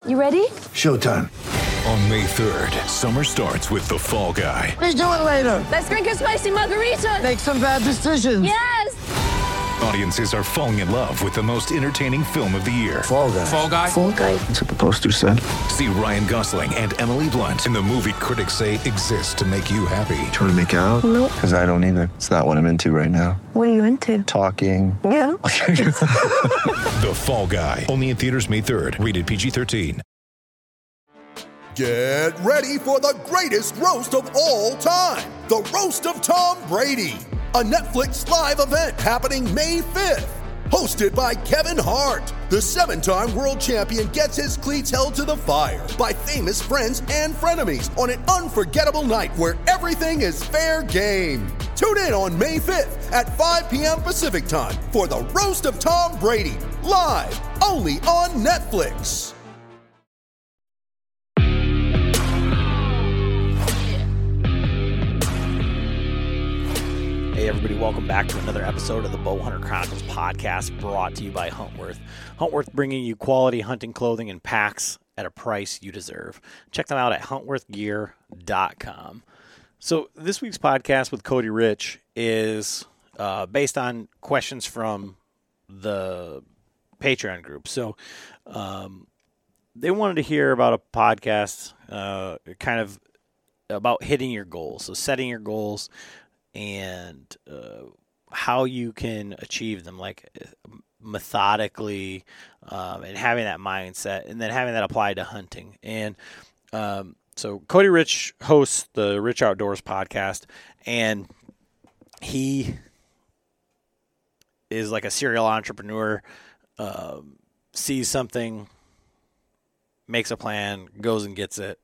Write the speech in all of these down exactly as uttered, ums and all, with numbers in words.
You ready? Showtime. On May third, summer starts with The Fall Guy. Let's do it later. Let's drink a spicy margarita. Make some bad decisions. Yes! Audiences are falling in love with the most entertaining film of the year. Fall Guy. Fall Guy? Fall Guy. That's what the poster said. See Ryan Gosling and Emily Blunt in the movie critics say exists to make you happy. Trying to make it out? Nope. Because I don't either. It's not what I'm into right now. What are you into? Talking. Yeah. The Fall Guy. Only in theaters May third. Rated P G thirteen. Get ready for the greatest roast of all time. The Roast of Tom Brady. A Netflix live event happening May fifth. Hosted by Kevin Hart. The seven-time world champion gets his cleats held to the fire by famous friends and frenemies on an unforgettable night where everything is fair game. Tune in on May fifth at five p.m. Pacific time for the Roast of Tom Brady. Live only on Netflix. Hey everybody, welcome back to another episode of the Bowhunter Chronicles podcast brought to you by Huntworth. Huntworth bringing you quality hunting clothing and packs at a price you deserve. Check them out at huntworth gear dot com. So this week's podcast with Cody Rich is uh, based on questions from the Patreon group. So um, they wanted to hear about a podcast uh, kind of about hitting your goals. So setting your goals and uh, how you can achieve them, like methodically, um, and having that mindset, and then having that applied to hunting. And um, so Cody Rich hosts the Rich Outdoors podcast, and he is like a serial entrepreneur, um, sees something, makes a plan, goes and gets it,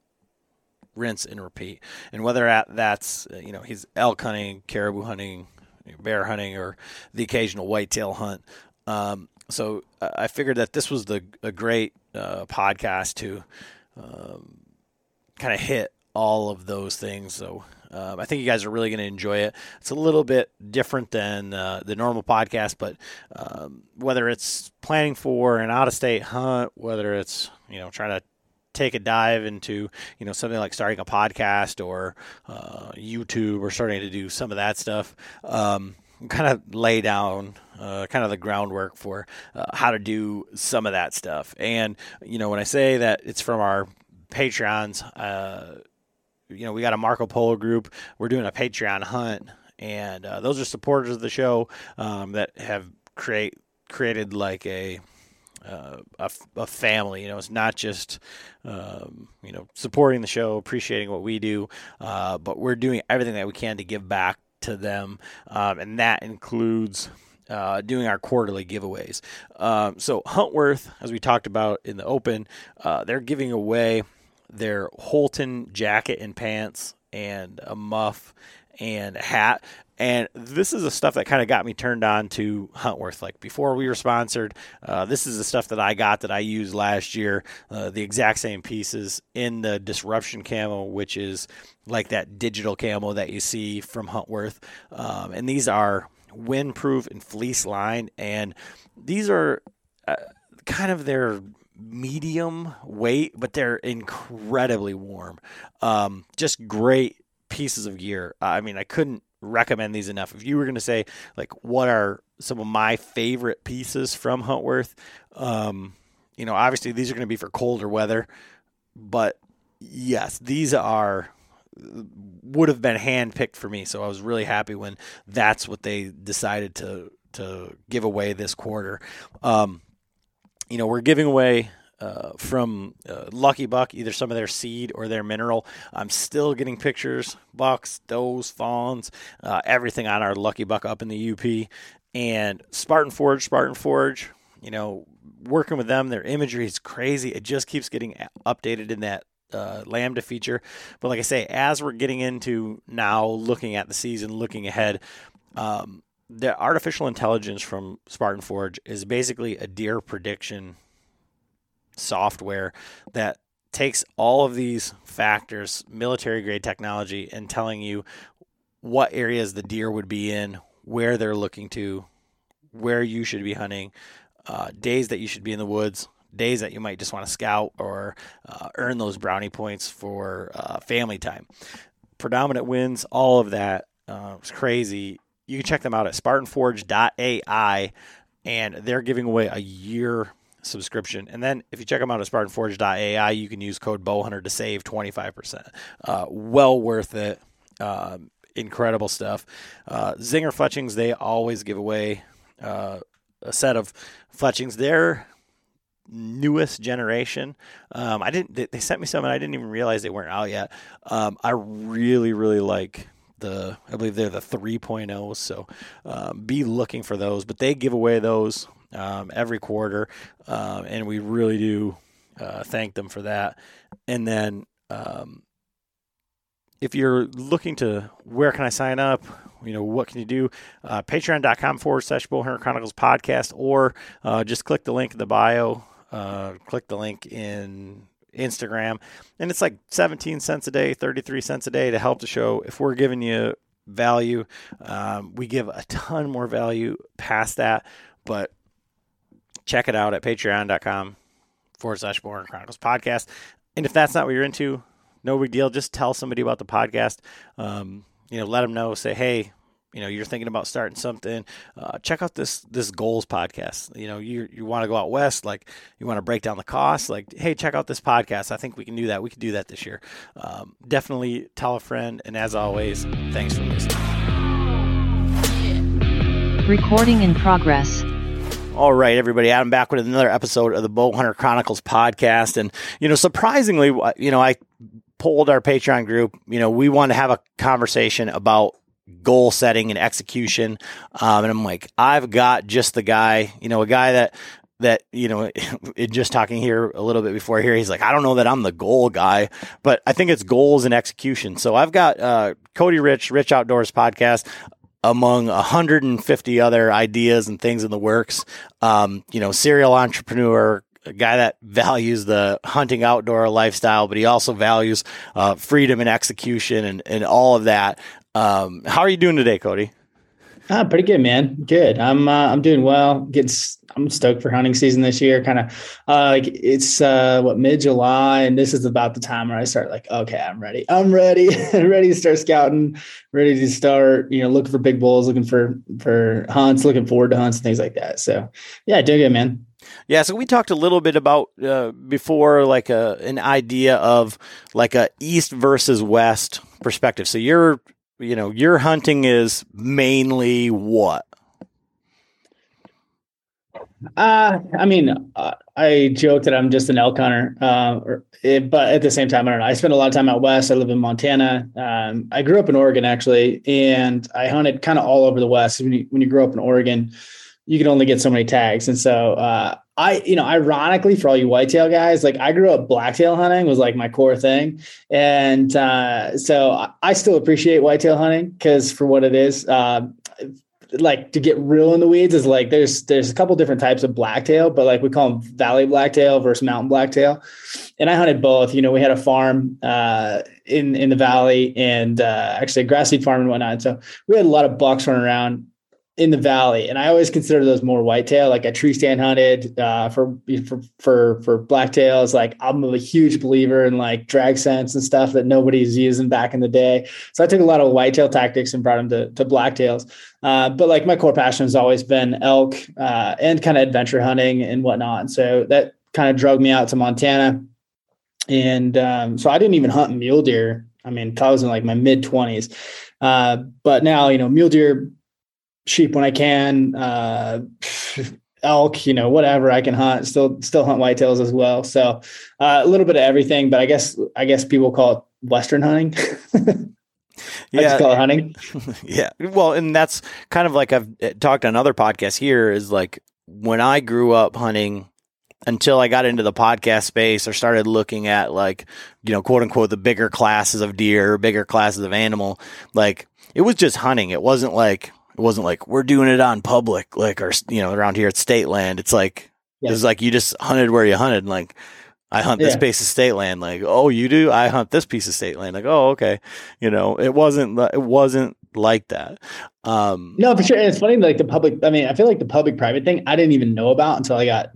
rinse and repeat. And whether that's, you know, he's elk hunting, caribou hunting, bear hunting, or the occasional whitetail hunt. Um, so I figured that this was the a great uh, podcast to um, kind of hit all of those things. So um, I think you guys are really going to enjoy it. It's a little bit different than uh, the normal podcast, but um, whether it's planning for an out-of-state hunt, whether it's, you know, trying to take a dive into, you know, something like starting a podcast or uh, YouTube or starting to do some of that stuff, um, kind of lay down uh, kind of the groundwork for uh, how to do some of that stuff. And, you know, when I say that it's from our Patreons, uh, you know, we got a Marco Polo group. We're doing a Patreon hunt, and uh, those are supporters of the show um, that have create created like a Uh, a, a family. You know, it's not just, um, you know, supporting the show, appreciating what we do, uh, but we're doing everything that we can to give back to them, um, and that includes uh, doing our quarterly giveaways. Um, so Huntworth, as we talked about in the open, uh, they're giving away their Holton jacket and pants and a muff and a hat. And this is the stuff that kind of got me turned on to Huntworth. Like before we were sponsored, uh, this is the stuff that I got that I used last year, uh, the exact same pieces in the Disruption camo, which is like that digital camo that you see from Huntworth. Um, and these are windproof and fleece lined. And these are uh, kind of their medium weight, but they're incredibly warm. Um, just great pieces of gear. I mean, I couldn't recommend these enough. If you were going to say, like, what are some of my favorite pieces from Huntworth, um, you know, obviously these are going to be for colder weather, but yes, these are would have been hand-picked for me. So I was really happy when that's what they decided to to give away this quarter. Um, you know, we're giving away Uh, from uh, Lucky Buck, either some of their seed or their mineral. I'm still getting pictures, bucks, does, fawns, uh, everything on our Lucky Buck up in the U P. And Spartan Forge, Spartan Forge, you know, working with them, their imagery is crazy. It just keeps getting updated in that uh, Lambda feature. But like I say, as we're getting into now looking at the season, looking ahead, um, the artificial intelligence from Spartan Forge is basically a deer prediction software that takes all of these factors, military grade technology, and telling you what areas the deer would be in, where they're looking to, where you should be hunting, uh, days that you should be in the woods, days that you might just want to scout or uh, earn those brownie points for uh, family time. Predominant Winds, all of that. Uh, it's crazy. You can check them out at Spartan Forge dot A I, and they're giving away a year subscription. And then if you check them out at Spartan Forge dot A I, you can use code Bowhunter to save twenty-five percent. Uh, well worth it. Um, incredible stuff. Uh, Zinger Fletchings, they always give away uh, a set of Fletchings. They're newest generation. Um, I didn't. They, they sent me some, and I didn't even realize they weren't out yet. Um, I really, really like the. I believe they're the three point oh. So um, be looking for those. But they give away those um, every quarter, um, and we really do uh, thank them for that. And then um, if you're looking to where can I sign up? You know, what can you do? Uh, Patreon.com forward slash Bowhunter Chronicles podcast, or uh, just click the link in the bio. Uh, click the link in Instagram, and it's like seventeen cents a day, thirty-three cents a day to help the show. If we're giving you value, um, we give a ton more value past that, but check it out at patreon.com forward slash Bowhunter Chronicles podcast. And if that's not what you're into, no big deal. Just tell somebody about the podcast. Um, you know, let them know, say, hey, you know, you're thinking about starting something, uh, check out this, this goals podcast. You know, you, you want to go out West, like you want to break down the costs, like, hey, check out this podcast. I think we can do that. We can do that this year. Um, definitely tell a friend. And as always, thanks for listening. Recording in progress. All right, everybody, Adam back with another episode of the Bowhunter Chronicles podcast. And, you know, surprisingly, you know, I polled our Patreon group. You know, we want to have a conversation about goal setting and execution. Um, and I'm like, I've got just the guy, you know, a guy that, that, you know, just talking here a little bit before here, he's like, I don't know that I'm the goal guy, but I think it's goals and execution. So I've got uh, Cody Rich, Rich Outdoors podcast, among one hundred fifty other ideas and things in the works. Um, you know, serial entrepreneur, a guy that values the hunting outdoor lifestyle, but he also values uh, freedom and execution and, and all of that. Um, how are you doing today, Cody? Ah, pretty good, man. Good. I'm, uh, I'm doing well. Getting, I'm stoked for hunting season this year. Kind of, uh, like it's, uh, what, mid July. And this is about the time where I start like, okay, I'm ready. I'm ready. ready to start scouting, ready to start, you know, looking for big bulls, looking for, for hunts, looking forward to hunts and things like that. So yeah, doing good, man. Yeah. So we talked a little bit about, uh, before, like a, an idea of like a East versus West perspective. So you're, you know, your hunting is mainly what? Uh, I mean, uh, I joke that I'm just an elk hunter, uh, or, it, but at the same time, I don't know. I spend a lot of time out West. I live in Montana. Um, I grew up in Oregon actually, and I hunted kind of all over the West. When you, when you grow up in Oregon, you can only get so many tags. And so, uh, I, you know, ironically for all you whitetail guys, like I grew up blacktail hunting was like my core thing. And, uh, so I, I still appreciate whitetail hunting because for what it is, uh, like to get real in the weeds is like, there's, there's a couple different types of blacktail, but like we call them valley blacktail versus mountain blacktail. And I hunted both. You know, we had a farm, uh, in, in the valley and, uh, actually a grass seed farm and whatnot. So we had a lot of bucks running around in the valley. And I always consider those more whitetail, like a tree stand hunted, uh, for, for, for, for blacktails. Like I'm a huge believer in like drag scents and stuff that nobody's using back in the day. So I took a lot of whitetail tactics and brought them to, to blacktails. Uh, but like my core passion has always been elk, uh, and kind of adventure hunting and whatnot. And so that kind of drug me out to Montana. And, um, so I didn't even hunt mule deer. I mean, until I was in like my mid twenties. Uh, but now, you know, mule deer, sheep when I can, uh, elk, you know, whatever I can hunt, still, still hunt whitetails as well. So uh, a little bit of everything, but I guess, I guess people call it Western hunting. Yeah. I just call it hunting. Yeah. Well, and that's kind of like I've talked on other podcasts here is like when I grew up hunting until I got into the podcast space or started looking at like, you know, quote unquote, the bigger classes of deer, bigger classes of animal, like it was just hunting. It wasn't like, It wasn't like we're doing it on public, like, or, you know, around here at state land. It's like, yeah. It's like you just hunted where you hunted. And like, I hunt this yeah. piece of state land. Like, oh, you do? I hunt this piece of state land. Like, oh, okay. You know, it wasn't, it wasn't like that. Um, no, for sure. And it's funny, like the public, I mean, I feel like the public private thing, I didn't even know about until I got like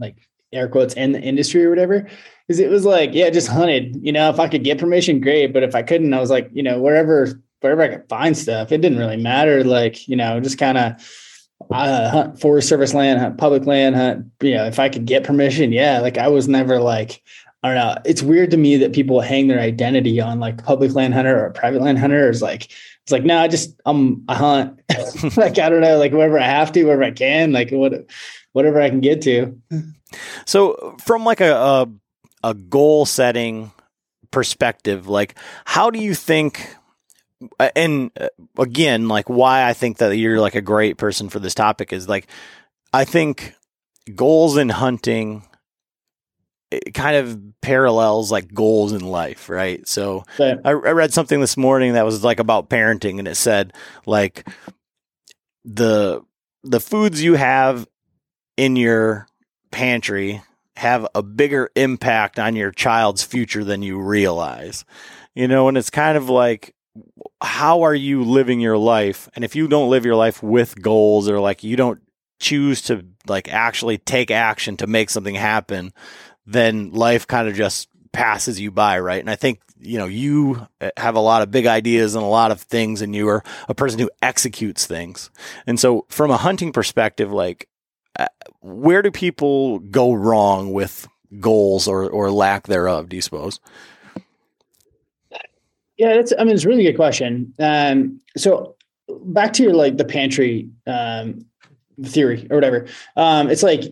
air quotes in the industry or whatever, is it was like, yeah, just hunted, you know, if I could get permission, great. But if I couldn't, I was like, you know, wherever, wherever I could find stuff, it didn't really matter. Like, you know, just kind of uh, hunt Forest Service land, hunt public land, hunt, you know, if I could get permission. Yeah. Like I was never like, I don't know. It's weird to me that people hang their identity on like public land hunter or private land hunter. It's like, it's like, no, I just, um, I hunt like, I don't know, like wherever I have to, wherever I can, like what, whatever I can get to. So from like a, a, a goal setting perspective, like how do you think, and again, like why I think that you're like a great person for this topic is like, I think goals in hunting, it kind of parallels like goals in life, right? So right. I, I read something this morning that was like about parenting, and it said like the the foods you have in your pantry have a bigger impact on your child's future than you realize, you know. And it's kind of like, how are you living your life? And if you don't live your life with goals, or like you don't choose to like actually take action to make something happen, then life kind of just passes you by, right? And I think, you know, you have a lot of big ideas and a lot of things, and you are a person who executes things. And so from a hunting perspective, like, uh, where do people go wrong with goals or, or lack thereof, do you suppose? Yeah, that's, I mean, it's a really good question. Um, so back to your, like the pantry um, theory or whatever. Um, it's like,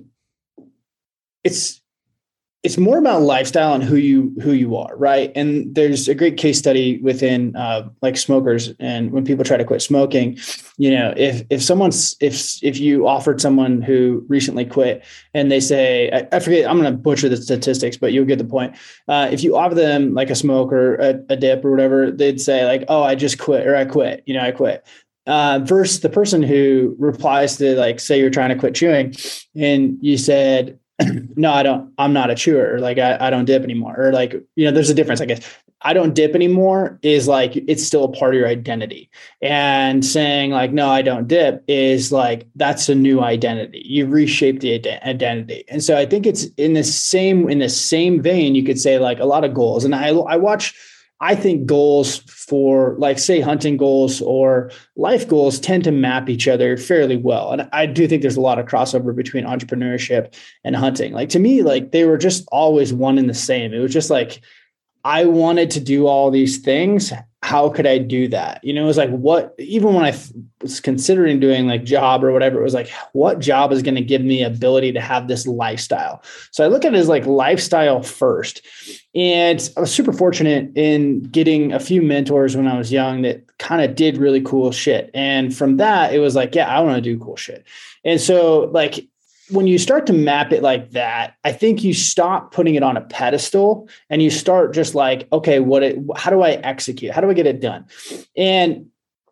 it's, It's more about lifestyle and who you who you are, right? And there's a great case study within uh, like smokers, and when people try to quit smoking, you know, if if someone's if if you offered someone who recently quit and they say, I, I forget, I'm going to butcher the statistics, but you'll get the point. Uh, if you offer them like a smoke or a, a dip or whatever, they'd say like, "Oh, I just quit," or "I quit," you know, "I quit." Uh, versus the person who replies to like, say you're trying to quit chewing, and you said, no, I don't, I'm not a chewer. Or like, I, I don't dip anymore. Or like, you know, there's a difference, I guess. I don't dip anymore is like, it's still a part of your identity. And saying like, no, I don't dip is like, that's a new identity. You reshape the ident- identity. And so I think it's in the same, in the same vein, you could say like a lot of goals. And I, I watch, I think goals for like, say, hunting goals or life goals tend to map each other fairly well. And I do think there's a lot of crossover between entrepreneurship and hunting. Like to me, like they were just always one and the same. It was just like, I wanted to do all these things. How could I do that? You know, it was like, what, even when I th- was considering doing like job or whatever, it was like, what job is going to give me ability to have this lifestyle? So I look at it as like lifestyle first. And I was super fortunate in getting a few mentors when I was young that kind of did really cool shit. And from that, it was like, yeah, I want to do cool shit. And so like, when you start to map it like that, I think you stop putting it on a pedestal and you start just like, okay, what, it, how do I execute? How do I get it done? And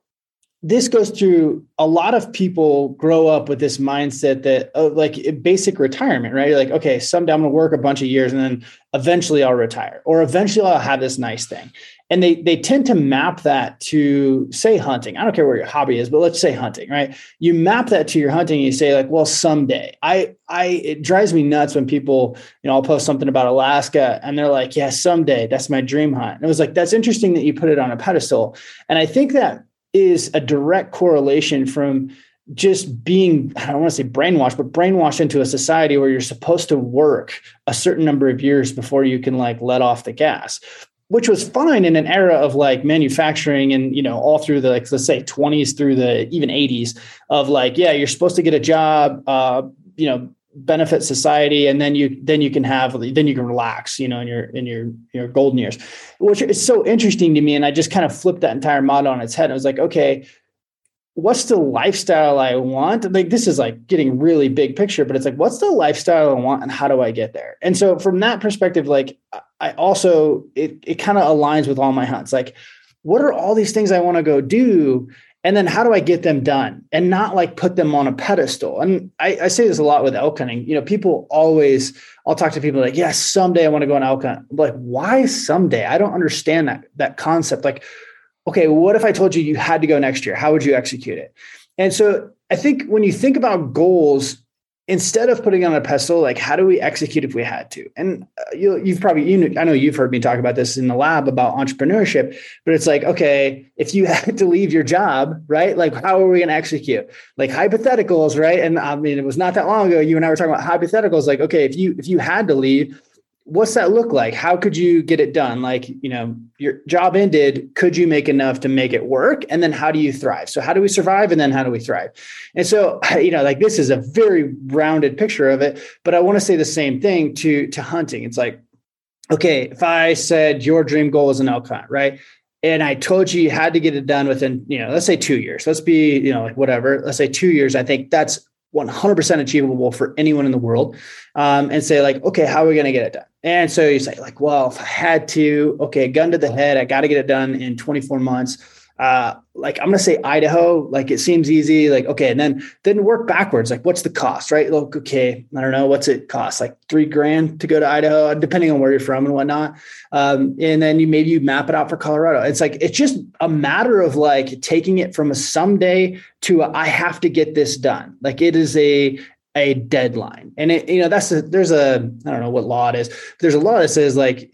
this goes through a lot of people grow up with this mindset that oh, like basic retirement, right? You're like, okay, someday I'm going to work a bunch of years and then eventually I'll retire, or eventually I'll have this nice thing. And they they tend to map that to, say, hunting. I don't care where your hobby is, but let's say hunting, right? You map that to your hunting and you say like, well, someday. I I it drives me nuts when people, you know, I'll post something about Alaska and they're like, yeah, someday, that's my dream hunt. And it was like, that's interesting that you put it on a pedestal. And I think that is a direct correlation from just being, I don't want to say brainwashed, but brainwashed into a society where you're supposed to work a certain number of years before you can like let off the gas, which was fine in an era of like manufacturing and, you know, all through the, like, let's say twenties through the even eighties of like, yeah, you're supposed to get a job, uh, you know, benefit society. And then you, then you can have, then you can relax, you know, in your, in your, your golden years, which is so interesting to me. And I just kind of flipped that entire model on its head. I was like, okay, what's the lifestyle I want? Like, this is like getting really big picture, but it's like, what's the lifestyle I want and how do I get there? And so from that perspective, like I also, it, it kind of aligns with all my hunts. Like, what are all these things I want to go do? And then how do I get them done and not like put them on a pedestal? And I, I say this a lot with elk hunting. You know, people always, I'll talk to people like, yes, someday I want to go on elk hunt. I'm like, why someday? I don't understand that, that concept. Like, okay, what if I told you you had to go next year? How would you execute it? And so I think when you think about goals, instead of putting on a pedestal, like how do we execute if we had to? And uh, you, you've probably, you know, I know you've heard me talk about this in the lab about entrepreneurship, but it's like, okay, if you had to leave your job, right? Like, how are we going to execute? Like hypotheticals, right? And I mean, it was not that long ago, you and I were talking about hypotheticals. Like, okay, if you, if you had to leave, what's that look like? How could you get it done? Like, you know, your job ended. Could you make enough to make it work? And then how do you thrive? So how do we survive? And then how do we thrive? And so, you know, like this is a very rounded picture of it, but I want to say the same thing to, to hunting. It's like, okay, if I said your dream goal is an elk hunt, right? And I told you you had to get it done within, you know, let's say two years, let's be, you know, like whatever, let's say two years. I think that's one hundred percent achievable for anyone in the world. Um, and say like, okay, how are we going to get it done? And so you say like, well, if I had to, okay, gun to the head, I got to get it done in twenty-four months. Uh, like I'm going to say Idaho, like it seems easy. Like, okay. And then, then work backwards. Like what's the cost, right? Like, okay, I don't know. What's it cost? Like three grand to go to Idaho, depending on where you're from and whatnot. Um, and then you, maybe you map it out for Colorado. It's like, it's just a matter of like taking it from a someday to a, I have to get this done. Like it is a, a deadline. And it, you know, that's a, there's a, I don't know what law it is. There's a law that says like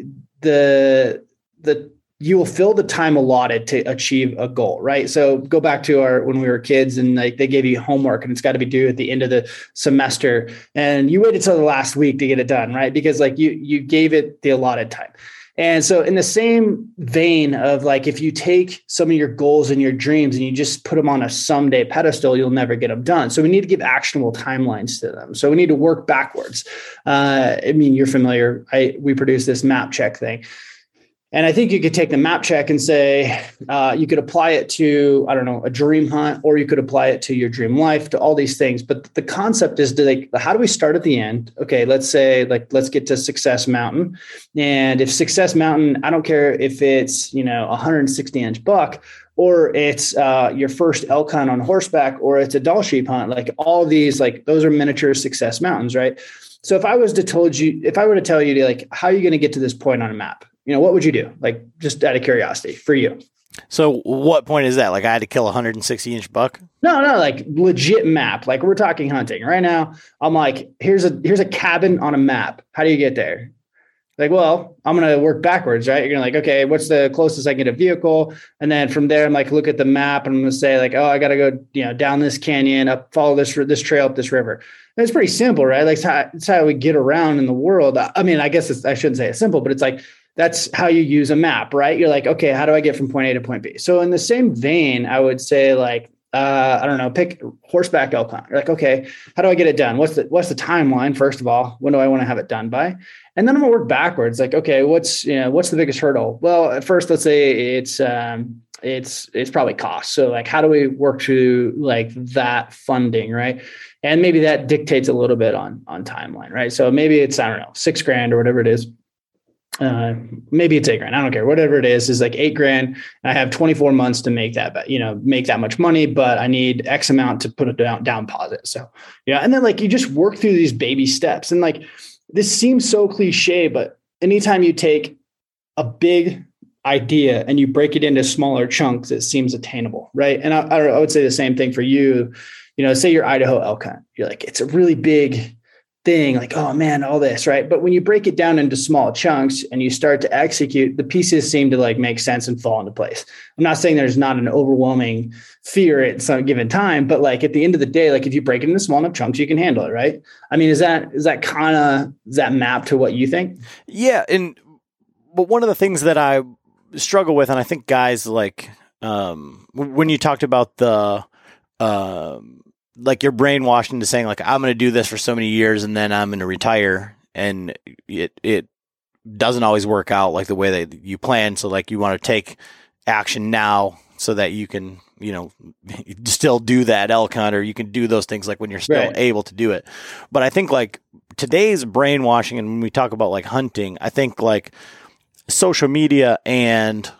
the, the, you will fill the time allotted to achieve a goal, right? So go back to our, when we were kids and like they gave you homework and it's got to be due at the end of the semester and you waited till the last week to get it done, right? Because like you, you gave it the allotted time. And so in the same vein of like, if you take some of your goals and your dreams and you just put them on a someday pedestal, you'll never get them done. So we need to give actionable timelines to them. So we need to work backwards. Uh, I mean, you're familiar. I, we produce this map check thing. And I think you could take the map check and say, uh, you could apply it to, I don't know, a dream hunt, or you could apply it to your dream life, to all these things. But the concept is to like, how do we start at the end? Okay, let's say like, let's get to Success Mountain. And if Success Mountain, I don't care if it's, you know, one hundred sixty inch buck, or it's uh, your first elk hunt on horseback, or it's a Dall sheep hunt, like all of these, like those are miniature Success Mountains, right? So if I was to told you, if I were to tell you like, how are you going to get to this point on a map? You know, what would you do? Like, just out of curiosity for you. So what point is that? Like I had to kill a one hundred sixty inch buck? No, no, like legit map. Like we're talking hunting right now. I'm like, here's a, here's a cabin on a map. How do you get there? Like, well, I'm going to work backwards, right? You're going to like, okay, what's the closest I can get a vehicle? And then from there, I'm like, look at the map and I'm going to say like, oh, I got to go, you know, down this canyon, up, follow this, this trail up this river. And it's pretty simple, right? Like it's how, it's how we get around in the world. I mean, I guess it's, I shouldn't say it's simple, but it's like, that's how you use a map, right? You're like, okay, how do I get from point A to point B? So in the same vein, I would say like, uh, I don't know, pick horseback elk hunt. You're like, okay, how do I get it done? What's the, what's the timeline? First of all, when do I want to have it done by? And then I'm gonna work backwards. Like, okay, what's, you know, what's the biggest hurdle? Well, at first, let's say it's, um, it's, it's probably cost. So like, how do we work through like that funding, right? And maybe that dictates a little bit on, on timeline, right? So maybe it's, I don't know, six grand or whatever it is. Uh, maybe it's eight grand. I don't care. Whatever it is, is like eight grand. I have twenty-four months to make that, you know, make that much money, but I need X amount to put it down, down deposit. So, yeah. And then like, you just work through these baby steps. And like, this seems so cliche, but anytime you take a big idea and you break it into smaller chunks, it seems attainable. Right. And I, I would say the same thing for you, you know, say your Idaho elk hunt. You're like, it's a really big thing, like, oh man, all this, right? But when you break it down into small chunks and you start to execute, the pieces seem to like make sense and fall into place. I'm not saying there's not an overwhelming fear at some given time, but like at the end of the day, like if you break it into small enough chunks, you can handle it, right? I mean, is that is that kind of is that map to what you think? Yeah, and but one of the things that I struggle with, and I think guys like um, when you talked about the um, like you're brainwashed into saying like, I'm going to do this for so many years and then I'm going to retire, and it, it doesn't always work out like the way that you plan. So like you want to take action now so that you can, you know, still do that elk hunt, or you can do those things like when you're still right. able to do it. But I think like today's brainwashing, and when we talk about like hunting, I think like social media and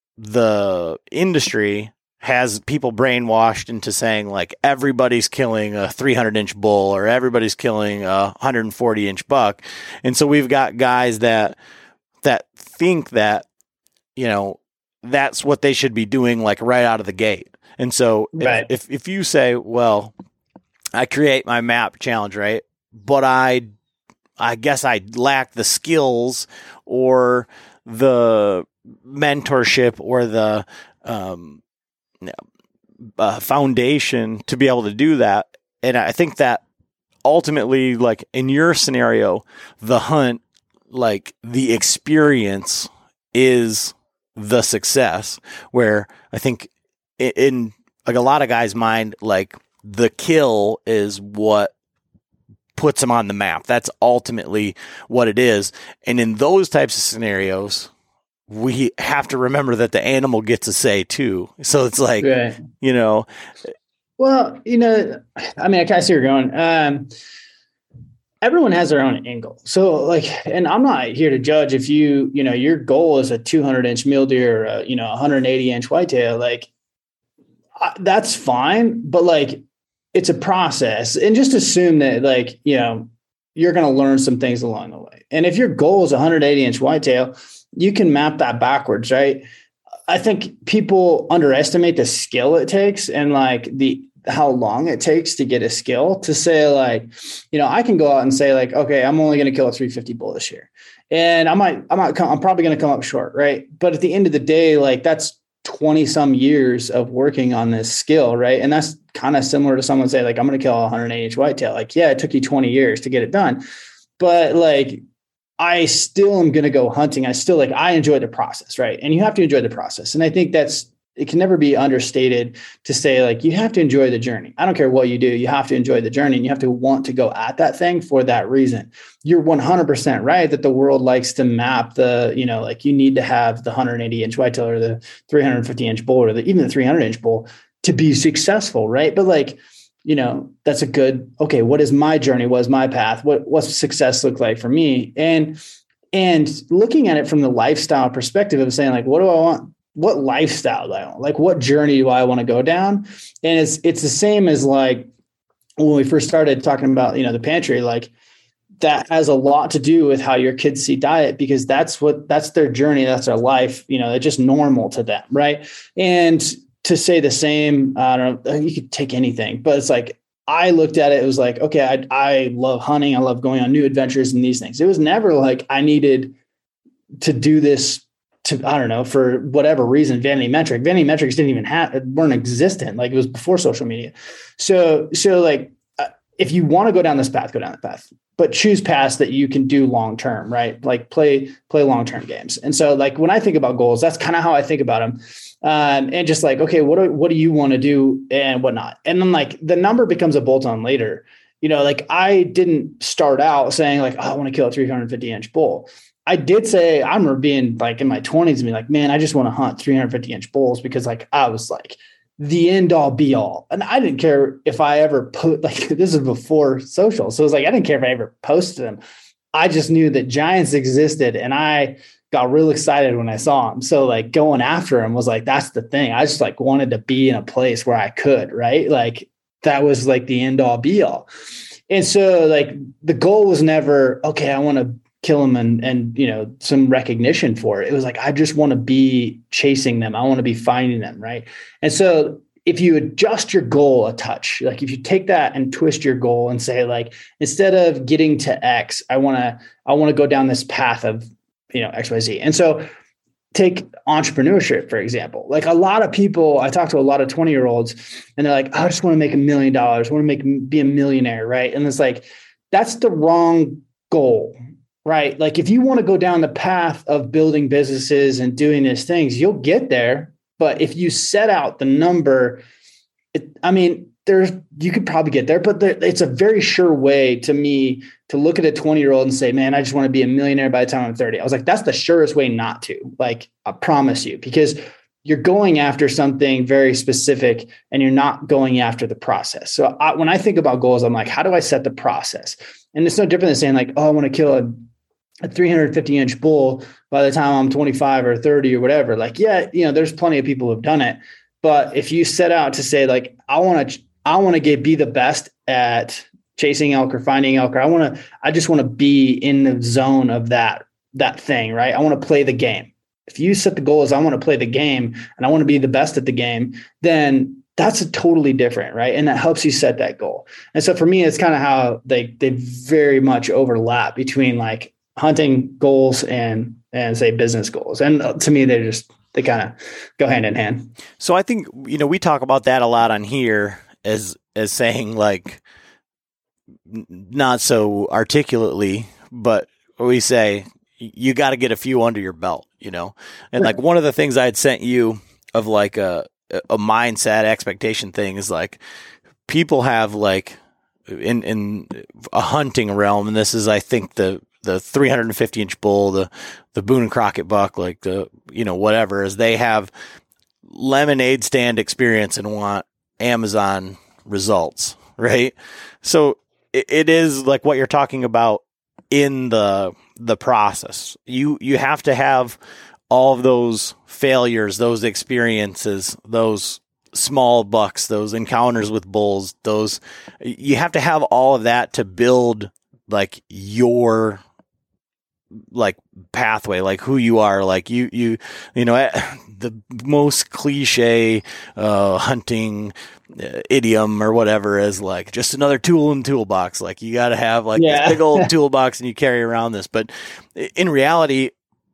the industry has people brainwashed into saying like everybody's killing a three hundred inch bull or everybody's killing a one hundred forty inch buck. And so we've got guys that, that think that, you know, that's what they should be doing like right out of the gate. And so right. if, if, if you say, well, I create my map challenge, right? But I, I guess I lack the skills or the mentorship or the um, uh, foundation to be able to do that. And I think that ultimately, like in your scenario, the hunt, like the experience is the success, where I think in, in like a lot of guys' mind, like the kill is what puts them on the map. That's ultimately what it is. And in those types of scenarios, we have to remember that the animal gets a say too. So it's like, right. you know, well, you know, I mean, I kind of see where you're going. Um, everyone has their own angle. So like, and I'm not here to judge if you, you know, your goal is a two hundred inch mule deer, or a, you know, one hundred eighty inch whitetail, like I, that's fine. But like, it's a process, and just assume that like, you know, you're going to learn some things along the way. And if your goal is one hundred eighty inch whitetail, you can map that backwards, right? I think people underestimate the skill it takes and like the, how long it takes to get a skill to say like, you know, I can go out and say like, okay, I'm only going to kill a three fifty bull this year. And I might, I might come, I'm probably going to come up short. Right. But at the end of the day, like that's twenty some years of working on this skill. Right. And that's kind of similar to someone say like, I'm going to kill a one hundred eighty inch whitetail. Like, yeah, it took you twenty years to get it done, but like, I still am going to go hunting. I still like, I enjoy the process. Right. And you have to enjoy the process. And I think that's, it can never be understated to say like, you have to enjoy the journey. I don't care what you do. You have to enjoy the journey, and you have to want to go at that thing for that reason. You're one hundred percent right that the world likes to map the, you know, like you need to have the one hundred eighty inch whitetail or the three hundred fifty inch bull or the, even the three hundred inch bull to be successful. Right. But like, you know, that's a good, okay, what is my journey? What is my path? What, what's success look like for me? And, and looking at it from the lifestyle perspective of saying like, what do I want? What lifestyle do I want? Like, what journey do I want to go down? And it's, it's the same as like, when we first started talking about, you know, the pantry, like that has a lot to do with how your kids see diet, because that's what, that's their journey. That's their life. You know, it's just normal to them. Right. And to say the same, I don't know, you could take anything, but it's like, I looked at it, it was like, okay, I, I love hunting. I love going on new adventures and these things. It was never like I needed to do this to, I don't know, for whatever reason, Vanity Metric, Vanity Metrics didn't even have, weren't existent. Like it was before social media. So, so like, uh, if you want to go down this path, go down the path, but choose paths that you can do long-term, right? Like play, play long-term games. And so like, when I think about goals, that's kind of how I think about them. Um, and just like, okay, what do, what do you want to do and whatnot? And then like the number becomes a bolt on later, you know, like I didn't start out saying like, oh, I want to kill a three hundred fifty inch bull. I did say, I remember being like in my twenties and be like, man, I just want to hunt three hundred fifty inch bulls because like, I was like the end all be all. And I didn't care if I ever put like, this is before social. So it was like, I didn't care if I ever posted them. I just knew that giants existed, and I got real excited when I saw them. So like going after them was like, that's the thing. I just like wanted to be in a place where I could, right? Like that was like the end all be all. And so like the goal was never, okay, I want to kill them and, and, you know, some recognition for it. It was like, I just want to be chasing them. I want to be finding them. Right. And so if you adjust your goal a touch, like if you take that and twist your goal and say like, instead of getting to X, I want to, I want to go down this path of, you know, X, Y, Z. And so take entrepreneurship, for example. Like a lot of people, I talk to a lot of twenty year olds and they're like, I just want to make a million dollars. I want to make, be a millionaire. Right. And it's like, that's the wrong goal, right? Like if you want to go down the path of building businesses and doing these things, you'll get there. But if you set out the number, it, I mean, there's, you could probably get there, but there, it's a very sure way to me to look at a twenty year old and say, man, I just want to be a millionaire by the time I'm thirty. I was like, that's the surest way not to, like, I promise you, because you're going after something very specific and you're not going after the process. So I, when I think about goals, I'm like, how do I set the process? And it's no different than saying like, oh, I want to kill a, a three hundred fifty inch bull by the time I'm twenty-five or thirty or whatever. Like, yeah, you know, there's plenty of people who've done it. But if you set out to say like, I want to, I want to get, be the best at chasing elk or finding elk, or I want to, I just want to be in the zone of that, that thing, right? I want to play the game. If you set the goal as I want to play the game and I want to be the best at the game, then that's a totally different, right? And that helps you set that goal. And so for me, it's kind of how they they very much overlap between like hunting goals and and say business goals. And to me, they just they kind of go hand in hand. So I think, you know, we talk about that a lot on here as as saying like not so articulately, but we say you got to get a few under your belt, you know? And like one of the things I had sent you of like a a mindset expectation thing is like people have like in, in a hunting realm. And this is, I think the, the three hundred fifty inch bull, the, the Boone and Crockett buck, like the, you know, whatever is they have lemonade stand experience and want Amazon results. Right. So it, it is like what you're talking about in the, the process. You, you have to have all of those failures, those experiences, those small bucks, those encounters with bulls, those, you have to have all of that to build like your like pathway, like who you are, like you, you, you know, the most cliche, uh, hunting uh, idiom or whatever is like just another tool in the toolbox. Like you got to have like yeah. this big old toolbox and you carry around this, but in reality,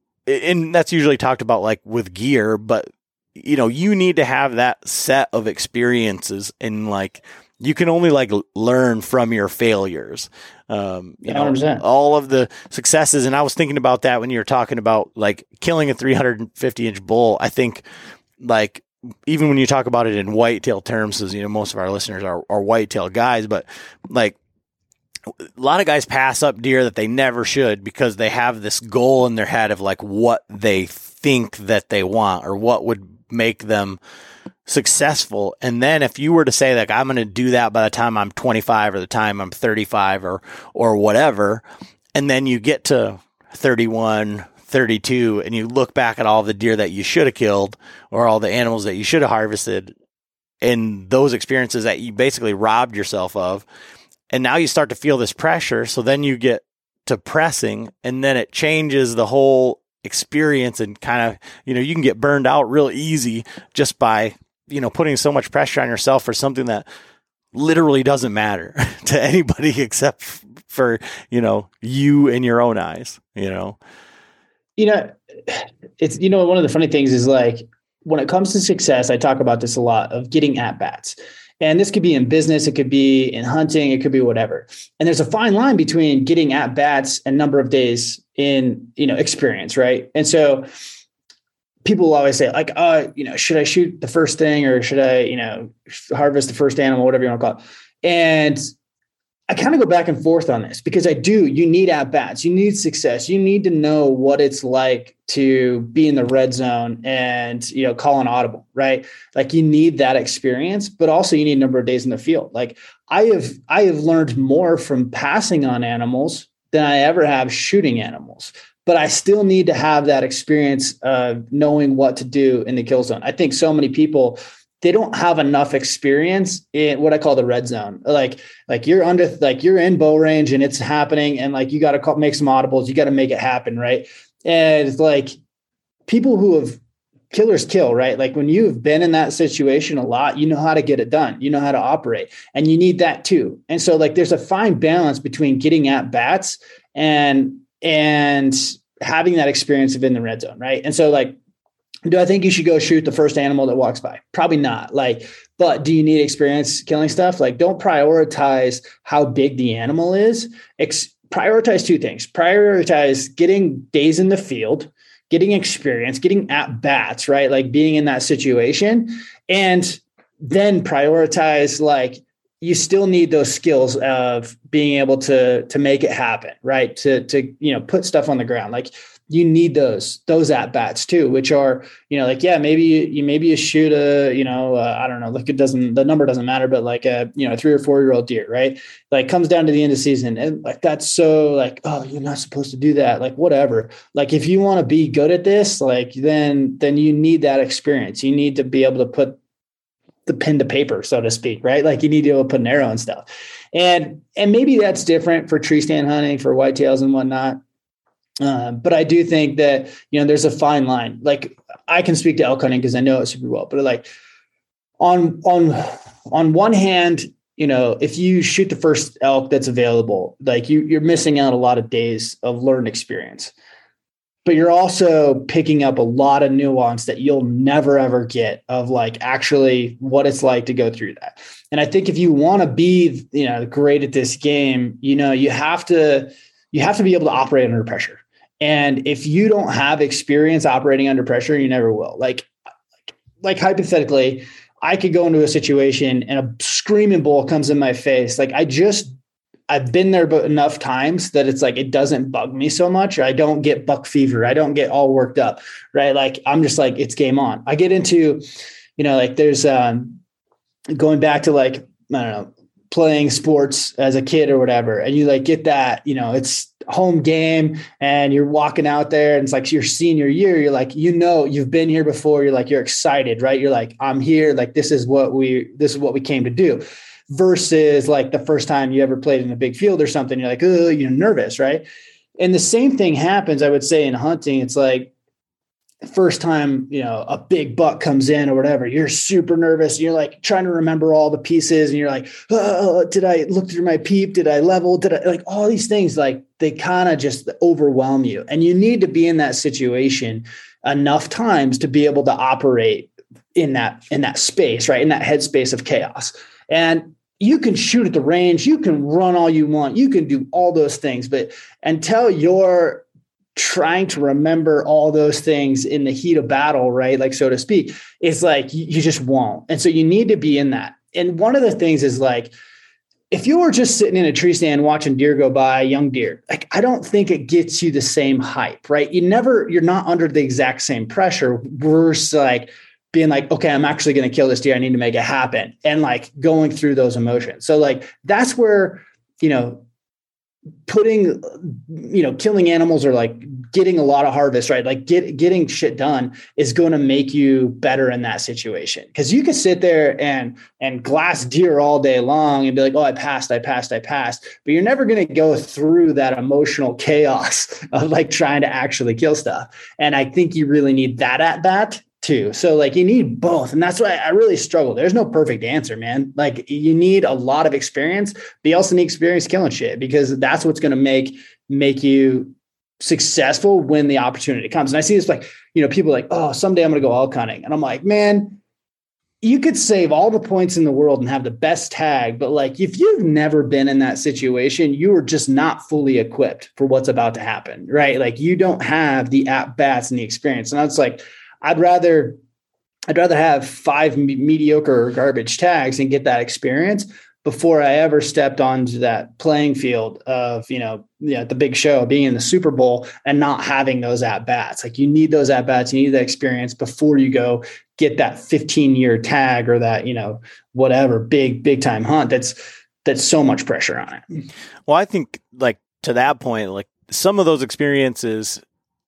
and that's usually talked about like with gear, but you know, you need to have that set of experiences and like, you can only like learn from your failures. Um, you know, one hundred percent. All of the successes. And I was thinking about that when you were talking about like killing a three hundred fifty inch bull. I think like, even when you talk about it in whitetail terms, as you know, most of our listeners are, are whitetail guys, but like, a lot of guys pass up deer that they never should because they have this goal in their head of like what they think that they want or what would make them successful. And then if you were to say like, I'm going to do that by the time I'm twenty-five or the time I'm thirty-five or, or whatever. And then you get to thirty-one, thirty-two and you look back at all the deer that you should have killed or all the animals that you should have harvested and those experiences that you basically robbed yourself of. And now you start to feel this pressure. So then you get to pressing and then it changes the whole experience and kind of, you know, you can get burned out real easy just by, you know, putting so much pressure on yourself for something that literally doesn't matter to anybody except for, you know, you in your own eyes, you know? You know, it's, you know, one of the funny things is like, when it comes to success, I talk about this a lot of getting at bats. And this could be in business, it could be in hunting, it could be whatever. And there's a fine line between getting at bats and number of days in, you know, experience, right? And so people will always say like, uh, you know, should I shoot the first thing or should I, you know, harvest the first animal, whatever you want to call it. And I kind of go back and forth on this because I do, you need at bats, you need success. You need to know what it's like to be in the red zone and, you know, call an audible, right? Like you need that experience, but also you need a number of days in the field. Like I have, I have learned more from passing on animals than I ever have shooting animals, but I still need to have that experience of knowing what to do in the kill zone. I think so many people, they don't have enough experience in what I call the red zone. Like, like you're under, like you're in bow range and it's happening and like, you got to make some audibles, you got to make it happen. Right. And it's like people who have killers kill, right? Like when you've been in that situation a lot, you know how to get it done, you know how to operate, and you need that too. And so like, there's a fine balance between getting at bats and, and having that experience of in the red zone. Right. And so like, do I think you should go shoot the first animal that walks by? Probably not. Like, but do you need experience killing stuff? Like, don't prioritize how big the animal is. Ex- prioritize two things. Prioritize getting days in the field, getting experience, getting at bats, right? Like being in that situation. And then prioritize, like, you still need those skills of being able to, to make it happen, right? To, to, you know, put stuff on the ground. Like, you need those, those at bats too, which are, you know, like, yeah, maybe you, you maybe you shoot a, you know, uh, I don't know, like it doesn't, the number doesn't matter, but like a, you know, three or four year old deer, right? Like comes down to the end of season and like, that's so like, oh, you're not supposed to do that. Like, whatever. Like, if you want to be good at this, like, then, then you need that experience. You need to be able to put the pen to paper, so to speak, right? Like you need to be able to put an arrow and stuff. And, and maybe that's different for tree stand hunting, for whitetails and whatnot. Uh, but I do think that, you know, there's a fine line. Like I can speak to elk hunting because I know it super well, but like on, on, on one hand, you know, if you shoot the first elk that's available, like you, you're missing out a lot of days of learned experience, but you're also picking up a lot of nuance that you'll never, ever get of like actually what it's like to go through that. And I think if you want to be, you know, great at this game, you know, you have to, you have to be able to operate under pressure. And if you don't have experience operating under pressure, you never will. Like, like hypothetically, I could go into a situation and a screaming bull comes in my face. Like I just, I've been there but enough times that it's like, it doesn't bug me so much. I don't get buck fever. I don't get all worked up, right? Like I'm just like, it's game on. I get into, you know, like there's um, going back to like, I don't know, playing sports as a kid or whatever. And you like get that, you know, it's home game and you're walking out there and it's like your senior year. You're like, you know, you've been here before. You're like, you're excited, right? You're like, I'm here. Like, this is what we, this is what we came to do. Versus like the first time you ever played in a big field or something, you're like, oh, you're nervous, right? And the same thing happens, I would say, in hunting. It's like first time, you know, a big buck comes in or whatever, you're super nervous. You're like trying to remember all the pieces and you're like, oh, did I look through my peep? Did I level? Did I like all these things? Like they kind of just overwhelm you. And you need to be in that situation enough times to be able to operate in that, in that space, right? In that headspace of chaos. And you can shoot at the range, you can run all you want, you can do all those things, but until you're trying to remember all those things in the heat of battle, right? Like, so to speak, it's like, you just won't. And so you need to be in that. And one of the things is like, if you were just sitting in a tree stand watching deer go by, young deer, like, I don't think it gets you the same hype, right? You never, you're not under the exact same pressure versus like, being like, okay, I'm actually going to kill this deer. I need to make it happen. And like going through those emotions. So like, that's where, you know, putting, you know, killing animals or like getting a lot of harvest, right? Like get, getting shit done is going to make you better in that situation. Cause you can sit there and, and glass deer all day long and be like, oh, I passed, I passed, I passed, but you're never going to go through that emotional chaos of like trying to actually kill stuff. And I think you really need that at bat too. So like you need both. And that's why I really struggle. There's no perfect answer, man. Like you need a lot of experience, but you also need experience killing shit because that's what's going to make, make you successful when the opportunity comes. And I see this like, you know, people are like, oh, someday I'm going to go elk hunting. And I'm like, man, you could save all the points in the world and have the best tag. But like, if you've never been in that situation, you are just not fully equipped for what's about to happen. Right. Like you don't have the at bats and the experience. And I was like, I'd rather, I'd rather have five me- mediocre or garbage tags and get that experience before I ever stepped onto that playing field of, you know, yeah, the big show, being in the Super Bowl and not having those at bats. Like you need those at bats, you need that experience before you go get that fifteen year tag or that, you know, whatever big, big time hunt. That's, that's so much pressure on it. Well, I think like to that point, like some of those experiences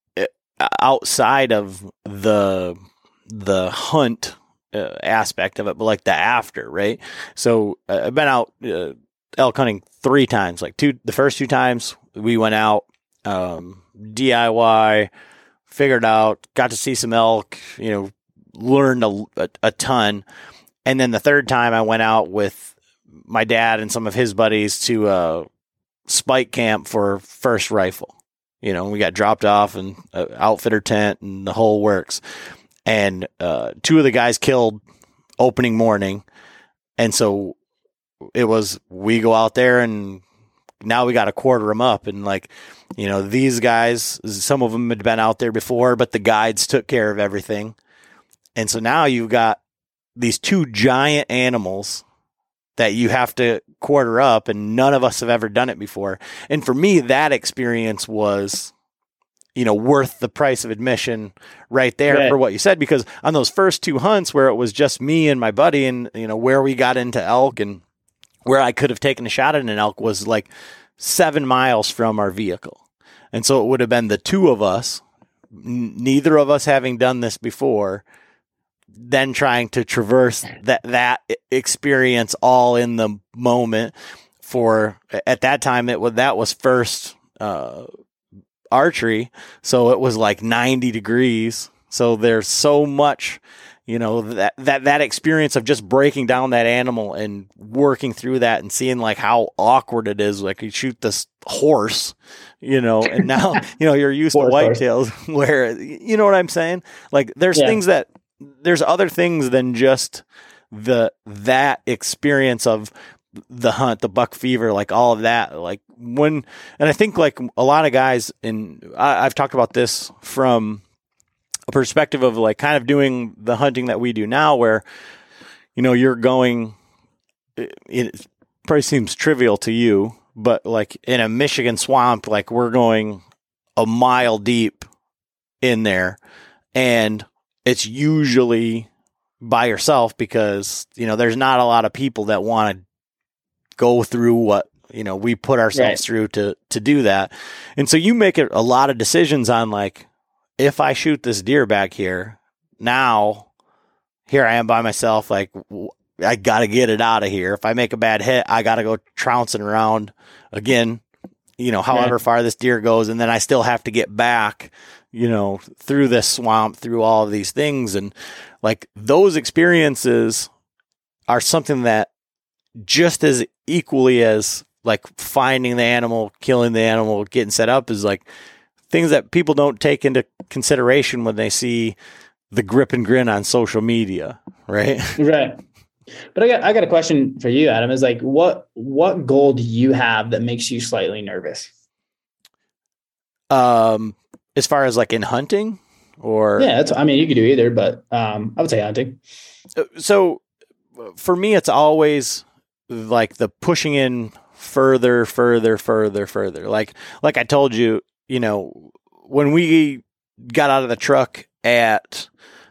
outside of the the hunt uh, aspect of it, but like the after, right? So uh, I've been out uh, elk hunting three times. Like two, the first two times we went out um, D I Y, figured out, got to see some elk, you know, learned a, a, a ton, and then the third time I went out with my dad and some of his buddies to a spike camp for first rifle. You know, we got dropped off and uh, outfitter tent and the whole works. And uh, two of the guys killed opening morning. And so it was, we go out there and now we got to quarter them up. And like, you know, these guys, some of them had been out there before, but the guides took care of everything. And so now you've got these two giant animals that you have to quarter up, and none of us have ever done it before. And for me, that experience was, you know, worth the price of admission right there right. for what you said, because on those first two hunts where it was just me and my buddy and, you know, where we got into elk and where I could have taken a shot at an elk was like seven miles from our vehicle. And so it would have been the two of us, n- neither of us having done this before, then trying to traverse that, that experience all in the moment for, at that time, it was, that was first, uh, archery. So it was like ninety degrees. So there's so much, you know, that, that, that experience of just breaking down that animal and working through that and seeing like how awkward it is. Like you shoot this horse, you know, and now, you know, you're used to whitetails where, you know what I'm saying? Like there's yeah. things that there's other things than just the, that experience of the hunt, the buck fever, like all of that. Like when, and I think like a lot of guys, and I, I've talked about this from a perspective of like kind of doing the hunting that we do now, where, you know, you're going, it, it probably seems trivial to you, but like in a Michigan swamp, like we're going a mile deep in there, and it's usually by yourself because, you know, there's not a lot of people that want to go through what, you know, we put ourselves right. through to, to do that. And so you make a lot of decisions on like, if I shoot this deer back here, now here I am by myself. Like I got to get it out of here. If I make a bad hit, I got to go trouncing around again, you know, however right. far this deer goes. And then I still have to get back, you know, through this swamp, through all of these things. And like those experiences are something that just as equally as like finding the animal, killing the animal, getting set up is like things that people don't take into consideration when they see the grip and grin on social media. Right. Right. But I got, I got a question for you, Adam, is like, what, what goal do you have that makes you slightly nervous? Um, as far as like in hunting or, yeah, that's, I mean, you could do either, but, um, I would say hunting. So for me, it's always like the pushing in further, further, further, further. Like, like I told you, you know, when we got out of the truck at,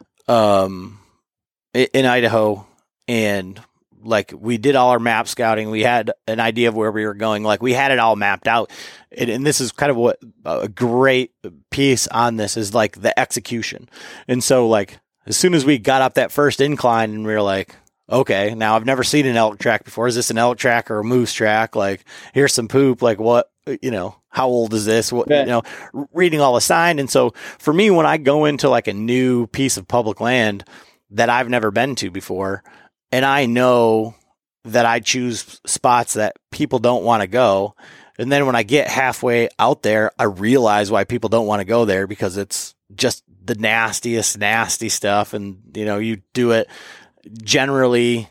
um, in Idaho and like we did all our map scouting, we had an idea of where we were going. Like we had it all mapped out. And, and this is kind of what a great piece on this is like the execution. And so like, as soon as we got up that first incline and we were like, okay, now I've never seen an elk track before. Is this an elk track or a moose track? Like, here's some poop. Like, what, you know, how old is this? What, you know, reading all the sign. And so for me, when I go into like a new piece of public land that I've never been to before, and I know that I choose spots that people don't want to go. And then when I get halfway out there, I realize why people don't want to go there because it's just the nastiest, nasty stuff. And, you know, you do it generally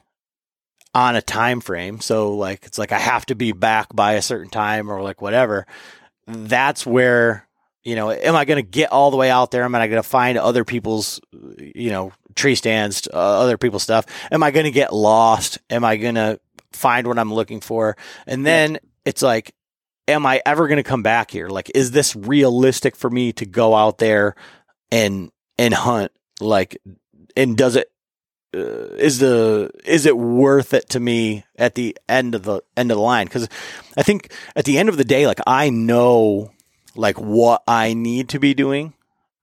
on a time frame. So like, it's like, I have to be back by a certain time or like whatever. That's where, you know, am I going to get all the way out there? Am I going to find other people's, you know, tree stands, uh, other people's stuff? Am I going to get lost? Am I going to find what I'm looking for? And then it's like, am I ever going to come back here? Like, is this realistic for me to go out there and, and hunt? Like, and does it, Uh, is the is it worth it to me at the end of the end of the line? Because I think at the end of the day, like I know like what I need to be doing,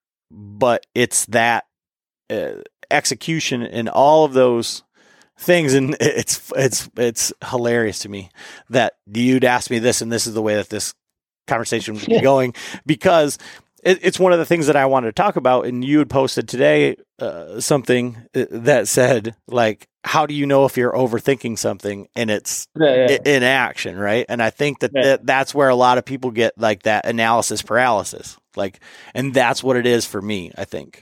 but it's that uh, execution and all of those things, and it's it's it's hilarious to me that you'd ask me this, and this is the way that this conversation would be going because it's one of the things that I wanted to talk about. And you had posted today uh, something that said, like, how do you know if you're overthinking something and it's yeah, yeah. in action, right? And I think that, yeah. that that's where a lot of people get like that analysis paralysis. Like, and that's what it is for me, I think.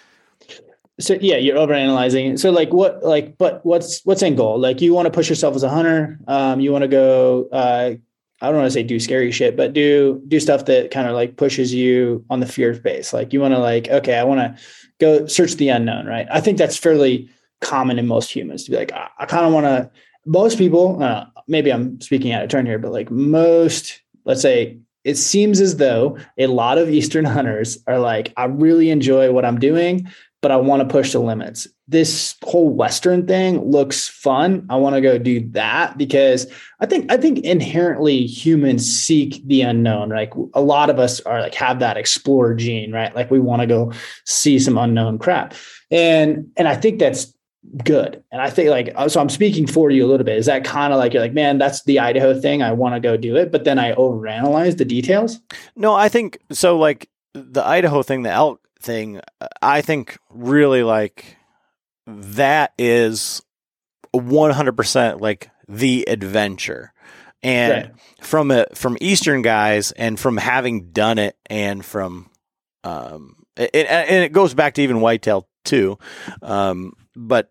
So yeah, you're overanalyzing. So like what, like, but what's, what's end goal? Like you want to push yourself as a hunter. Um, you want to go, uh, I don't want to say do scary shit, but do, do stuff that kind of like pushes you on the fear base. Like you want to like, okay, I want to go search the unknown, right? I think that's fairly common in most humans to be like, I, I kind of want to, most people, uh, maybe I'm speaking out of turn here, but like most, let's say it seems as though a lot of Eastern hunters are like, I really enjoy what I'm doing, but I want to push the limits. This whole Western thing looks fun. I want to go do that because I think, I think inherently humans seek the unknown. Like a lot of us are like, have that explorer gene, right? Like we want to go see some unknown crap. And, and I think that's good. And I think like, so I'm speaking for you a little bit. Is that kind of like, you're like, man, that's the Idaho thing. I want to go do it. But then I overanalyze the details. No, I think so. Like the Idaho thing, the elk thing, I think really like that is one hundred percent like the adventure. And right. from a, from Eastern guys and from having done it and from, um, it, and it goes back to even whitetail too. Um, but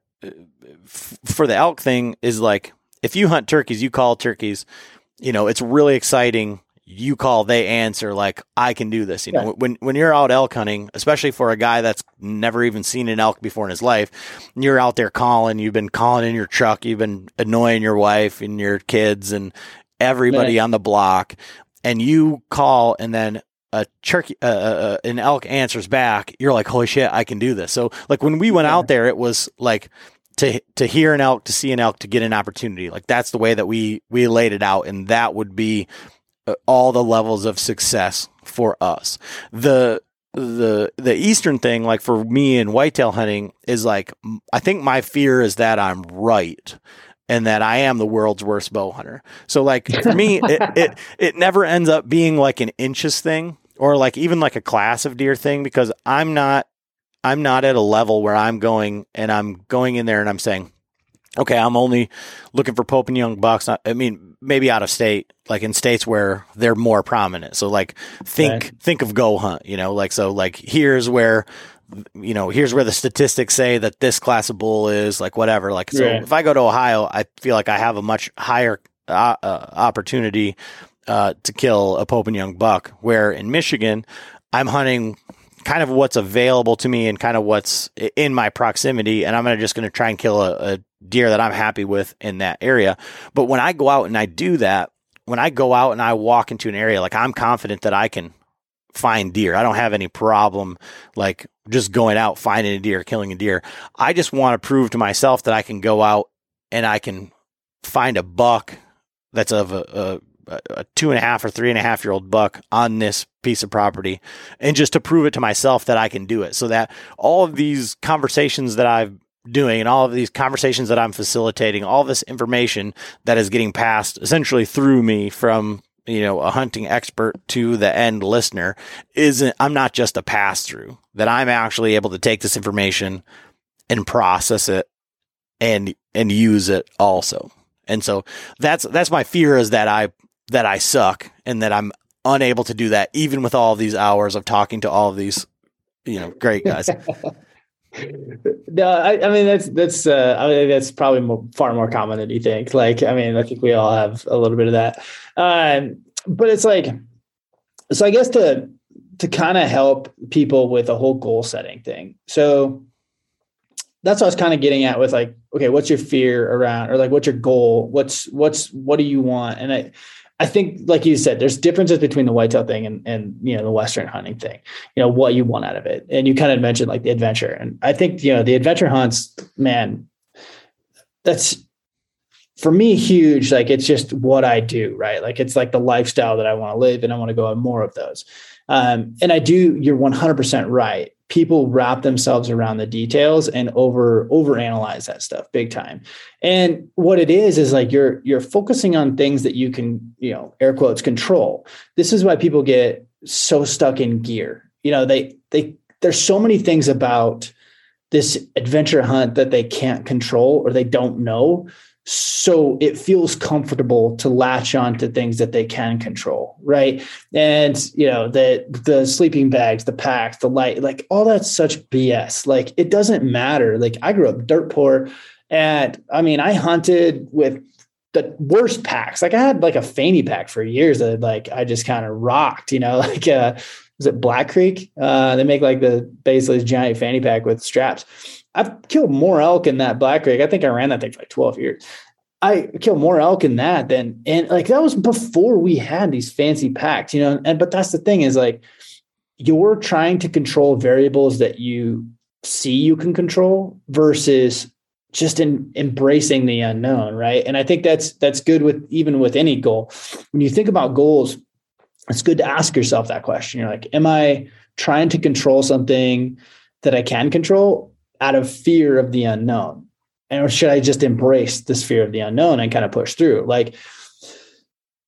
f- for the elk thing is like, if you hunt turkeys, you call turkeys, you know, it's really exciting. You call, they answer, like, I can do this. You know, yeah. when, when you're out elk hunting, especially for a guy that's never even seen an elk before in his life, you're out there calling, you've been calling in your truck, you've been annoying your wife and your kids and everybody right. on the block, and you call and then a turkey, uh, uh, an elk answers back. You're like, holy shit, I can do this. So like when we went yeah. out there, it was like, to to hear an elk, to see an elk, to get an opportunity. Like that's the way that we, we laid it out. And that would be all the levels of success for us. The, the, the Eastern thing, like for me in whitetail hunting is like, I think my fear is that I'm right and that I am the world's worst bow hunter. So like for me, it, it, it never ends up being like an inches thing or like even like a class of deer thing, because I'm not, I'm not at a level where I'm going and I'm going in there and I'm saying, okay, I'm only looking for Pope and Young bucks. I mean, maybe out of state, like in states where they're more prominent. So like think, right. think of Go Hunt, you know, like, so like here's where, you know, here's where the statistics say that this class of bull is like, whatever. Like, so right. if I go to Ohio, I feel like I have a much higher uh, uh, opportunity uh, to kill a Pope and Young buck, where in Michigan, I'm hunting kind of what's available to me and kind of what's in my proximity. And I'm gonna just going to try and kill a, a deer that I'm happy with in that area. But when I go out and I do that, when I go out and I walk into an area, like I'm confident that I can find deer. I don't have any problem like just going out, finding a deer, killing a deer. I just want to prove to myself that I can go out and I can find a buck that's of a, a, a two and a half or three and a half year old buck on this piece of property, and just to prove it to myself that I can do it, so that all of these conversations that I'm doing and all of these conversations that I'm facilitating, all this information that is getting passed essentially through me from, you know, a hunting expert to the end listener, isn't, I'm not just a pass through, that I'm actually able to take this information and process it and, and use it also. And so that's, that's my fear, is that I, that I suck and that I'm unable to do that, even with all of these hours of talking to all of these, you know, great guys. No, I, I mean, that's, that's, uh, I mean, that's probably more, far more common than you think. Like, I mean, I think we all have a little bit of that. Um, but it's like, so I guess to, to kind of help people with the whole goal setting thing. So that's what I was kind of getting at with like, okay, what's your fear around, or like, what's your goal? What's, what's, what do you want? And I, I think, like you said, there's differences between the whitetail thing and, and, you know, the Western hunting thing, you know, what you want out of it. And you kind of mentioned like the adventure. And I think, you know, the adventure hunts, man, that's for me huge. Like, it's just what I do, right? Like, it's like the lifestyle that I want to live, and I want to go on more of those. Um, and I do, you're one hundred percent right. People wrap themselves around the details and over, over analyze that stuff big time. And what it is, is like, you're, you're focusing on things that you can, you know, air quotes, control. This is why people get so stuck in gear. You know, they, they, there's so many things about this adventure hunt that they can't control or they don't know. So it feels comfortable to latch on to things that they can control. Right. And, you know, the, the sleeping bags, the packs, the light, like all that's such B S. Like, it doesn't matter. Like, I grew up dirt poor, and I mean, I hunted with the worst packs. Like, I had like a fanny pack for years that like, I just kind of rocked, you know, like, uh, was it Black Creek? Uh, they make like the basically this giant fanny pack with straps. I've killed more elk in that Black Creek. I think I ran that thing for like twelve years. I killed more elk in that than, and like, that was before we had these fancy packs, you know? And, but that's the thing, is like, you're trying to control variables that you see you can control versus just in embracing the unknown. Right. And I think that's, that's good with, even with any goal. When you think about goals, it's good to ask yourself that question. You're like, am I trying to control something that I can control out of fear of the unknown? And or should I just embrace this fear of the unknown and kind of push through? Like,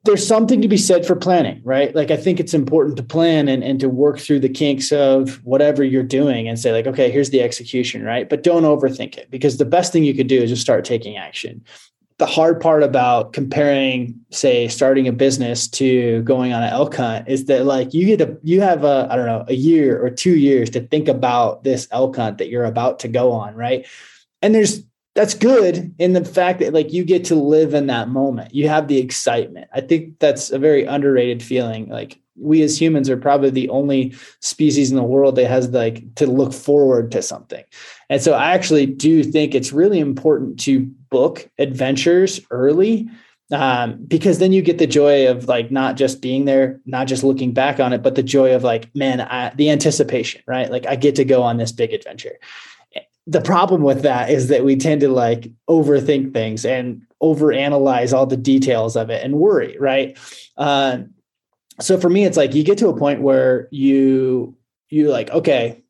there's something to be said for planning, right? Like, I think it's important to plan and, and to work through the kinks of whatever you're doing and say like, okay, here's the execution, right? But don't overthink it, because the best thing you could do is just start taking action. The hard part about comparing, say, starting a business to going on an elk hunt is that like you get a, you have a, I don't know, a year or two years to think about this elk hunt that you're about to go on, right? And there's, that's good in the fact that like you get to live in that moment. You have the excitement. I think that's a very underrated feeling. Like we as humans are probably the only species in the world that has like to look forward to something. And so I actually do think it's really important to book adventures early, um, because then you get the joy of like not just being there, not just looking back on it, but the joy of like, man, I, the anticipation, right? Like I get to go on this big adventure. The problem with that is that we tend to like overthink things and overanalyze all the details of it and worry, right? Uh, so for me, it's like you get to a point where you you like, okay,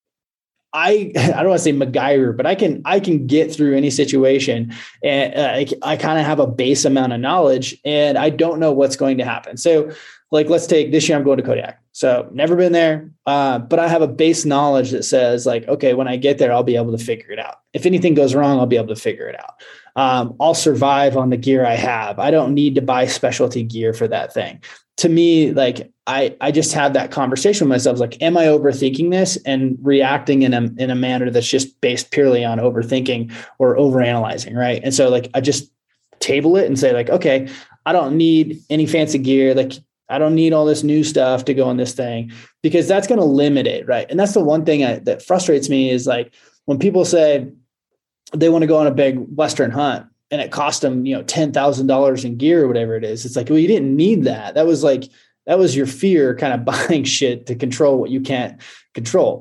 I I don't want to say MacGyver, but I can I can get through any situation, and uh, I, I kind of have a base amount of knowledge, and I don't know what's going to happen. So like, let's take this year, I'm going to Kodiak. So never been there, uh, but I have a base knowledge that says like, okay, when I get there, I'll be able to figure it out. If anything goes wrong, I'll be able to figure it out. Um, I'll survive on the gear I have. I don't need to buy specialty gear for that thing. To me, like I, I just have that conversation with myself. Like, am I overthinking this and reacting in a, in a manner that's just based purely on overthinking or overanalyzing, right? And so like, I just table it and say like, okay, I don't need any fancy gear. Like, I don't need all this new stuff to go on this thing, because that's going to limit it. Right. And that's the one thing I, that frustrates me is like when people say they want to go on a big Western hunt and it cost them, you know, ten thousand dollars in gear or whatever it is. It's like, well, you didn't need that. That was like, that was your fear kind of buying shit to control what you can't control.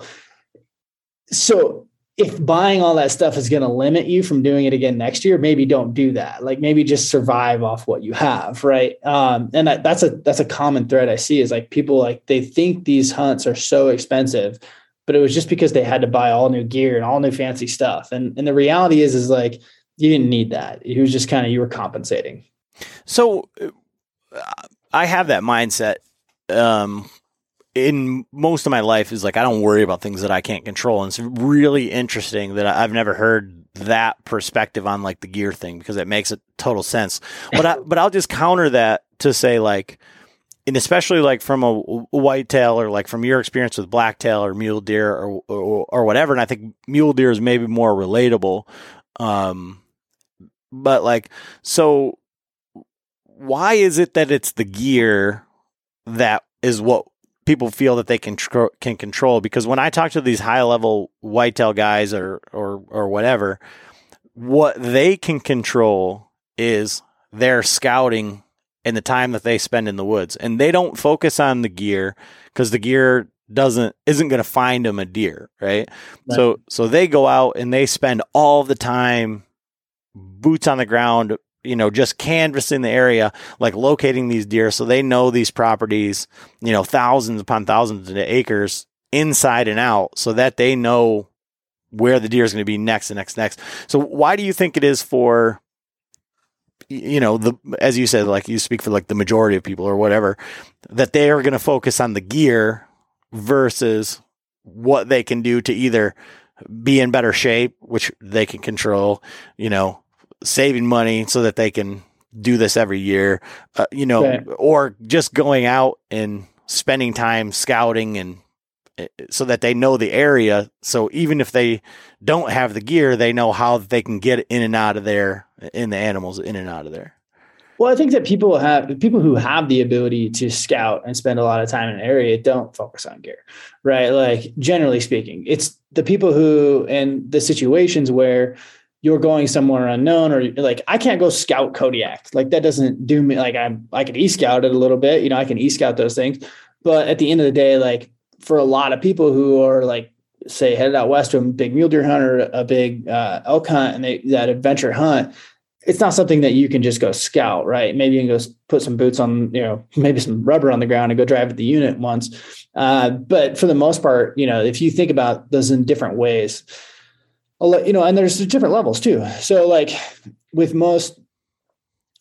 So if buying all that stuff is going to limit you from doing it again next year, maybe don't do that. Like maybe just survive off what you have. Right. Um, and that, that's a, that's a common thread I see is like people like, they think these hunts are so expensive, but it was just because they had to buy all new gear and all new fancy stuff. And, and the reality is, is like, you didn't need that. It was just kind of, you were compensating. So uh, I have that mindset, um, in most of my life is like, I don't worry about things that I can't control. And it's really interesting that I've never heard that perspective on like the gear thing, because it makes a total sense. But I, but I'll just counter that to say like, and especially like from a, a whitetail or like from your experience with blacktail or mule deer or, or, or whatever. And I think mule deer is maybe more relatable. Um, but like, so why is it that it's the gear that is what people feel that they can tr- can control? Because when I talk to these high level whitetail guys or, or, or whatever, what they can control is their scouting and the time that they spend in the woods. And they don't focus on the gear because the gear doesn't, isn't going to find them a deer. Right? right. So, so they go out and they spend all the time boots on the ground, you know, just canvassing the area, like locating these deer. So they know these properties, you know, thousands upon thousands of acres inside and out, so that they know where the deer is going to be next and next, next. So why do you think it is for, you know, the, as you said, like you speak for like the majority of people or whatever, that they are going to focus on the gear versus what they can do to either be in better shape, which they can control, you know, saving money so that they can do this every year, uh, you know, okay. or just going out and spending time scouting and uh, so that they know the area. So even if they don't have the gear, they know how they can get in and out of there, in the animals in and out of there. Well, I think that people have people who have the ability to scout and spend a lot of time in an area don't focus on gear, right? Like generally speaking, it's the people who, in the situations where you're going somewhere unknown, or like, I can't go scout Kodiak. Like that doesn't do me. Like I'm, I can e-scout it a little bit, you know, I can e-scout those things. But at the end of the day, like for a lot of people who are like, say headed out west to a big mule deer hunt or a big uh, elk hunt, and they, that adventure hunt, it's not something that you can just go scout, right? Maybe you can go put some boots on, you know, maybe some rubber on the ground and go drive at the unit once. Uh, but for the most part, you know, if you think about those in different ways, you know, and there's different levels too. So like with most,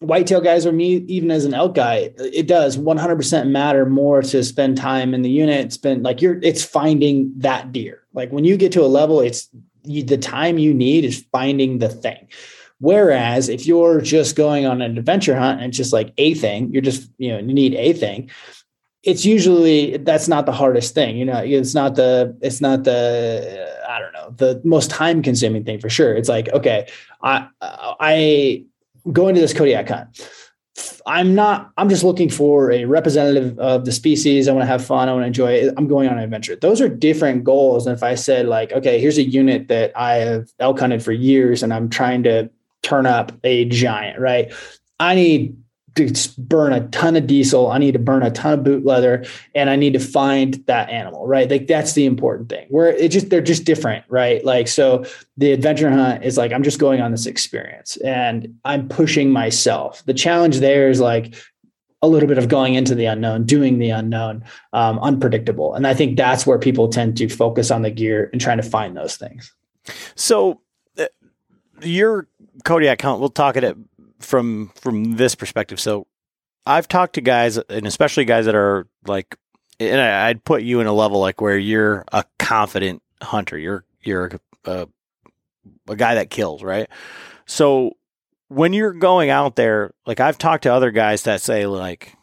whitetail guys, or me, even as an elk guy, it does one hundred percent matter more to spend time in the unit. Spend like you're, it's finding that deer. Like when you get to a level, it's you, the time you need is finding the thing. Whereas if you're just going on an adventure hunt and it's just like a thing, you're just, you know, you need a thing. It's usually, that's not the hardest thing. You know, it's not the, it's not the, uh, I don't know, the most time consuming thing for sure. It's like, okay, I, I go into this Kodiak hunt. I'm not, I'm just looking for a representative of the species. I want to have fun. I want to enjoy it. I'm going on an adventure. Those are different goals than if I said like, okay, here's a unit that I have elk hunted for years and I'm trying to turn up a giant, right? I need to burn a ton of diesel. I need to burn a ton of boot leather, and I need to find that animal, right? Like that's the important thing. Where it just, they're just different, right? Like, so the adventure hunt is like, I'm just going on this experience and I'm pushing myself. The challenge there is like a little bit of going into the unknown, doing the unknown, um, unpredictable. And I think that's where people tend to focus on the gear and trying to find those things. So uh, your Kodiak hunt, we'll talk at it from from this perspective. So I've talked to guys, and especially guys that are like, and I, I'd put you in a level like where you're a confident hunter. You're you're a, a guy that kills, right? So when you're going out there, like I've talked to other guys that say like,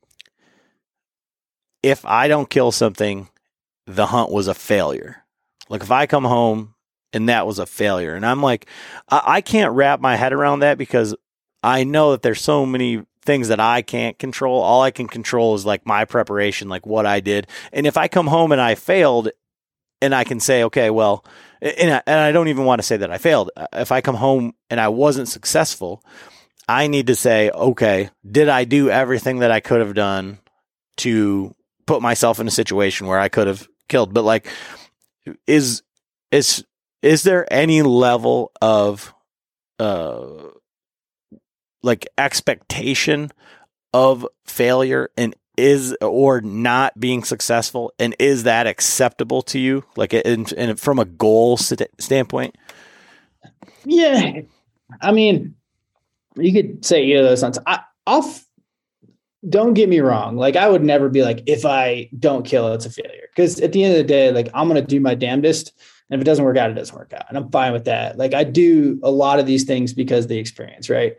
if I don't kill something, the hunt was a failure. Like if I come home and that was a failure, and I'm like, I, I can't wrap my head around that because I know that there's so many things that I can't control. All I can control is like my preparation, like what I did. And if I come home and I failed, and I can say, okay, well, and I, and I don't even want to say that I failed. If I come home and I wasn't successful, I need to say, okay, did I do everything that I could have done to put myself in a situation where I could have killed? But like, is, is, is there any level of, uh, like expectation of failure and is, or not being successful? And is that acceptable to you? Like in, in, from a goal st- standpoint? Yeah. I mean, you could say either of those things. I, I'll, f- don't get me wrong. Like I would never be like, if I don't kill, it's a failure. Cause at the end of the day, like I'm going to do my damnedest. And if it doesn't work out, it doesn't work out. And I'm fine with that. Like I do a lot of these things because of the experience, right?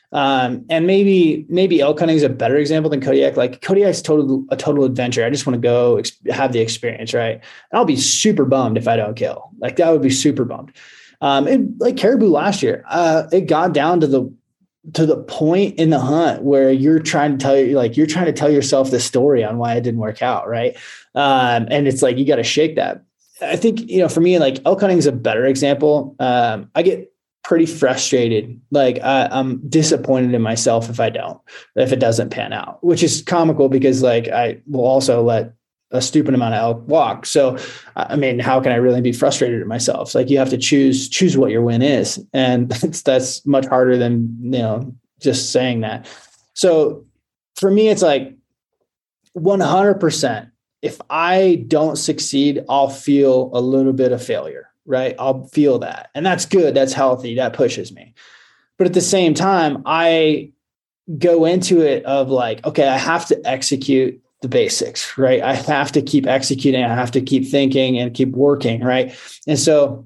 Um, and maybe, maybe elk hunting is a better example than Kodiak. Like Kodiak's total, a total adventure. I just want to go ex- have the experience. Right. And I'll be super bummed if I don't kill. Like that would be super bummed. Um, and like caribou last year, uh, it got down to the, to the point in the hunt where you're trying to tell you, like, you're trying to tell yourself the story on why it didn't work out. Right. Um, and it's like, you got to shake that. I think, you know, for me, like elk hunting is a better example. Um, I get pretty frustrated. Like I, I'm disappointed in myself if I don't, if it doesn't pan out, which is comical because like I will also let a stupid amount of elk walk. So, I mean, how can I really be frustrated at myself? It's like you have to choose, choose what your win is. And that's, that's much harder than, you know, just saying that. So for me, it's like one hundred percent. If I don't succeed, I'll feel a little bit of failure. Right. I'll feel that. And that's good. That's healthy. That pushes me. But at the same time, I go into it of like, okay, I have to execute the basics, right? I have to keep executing. I have to keep thinking and keep working. Right. And so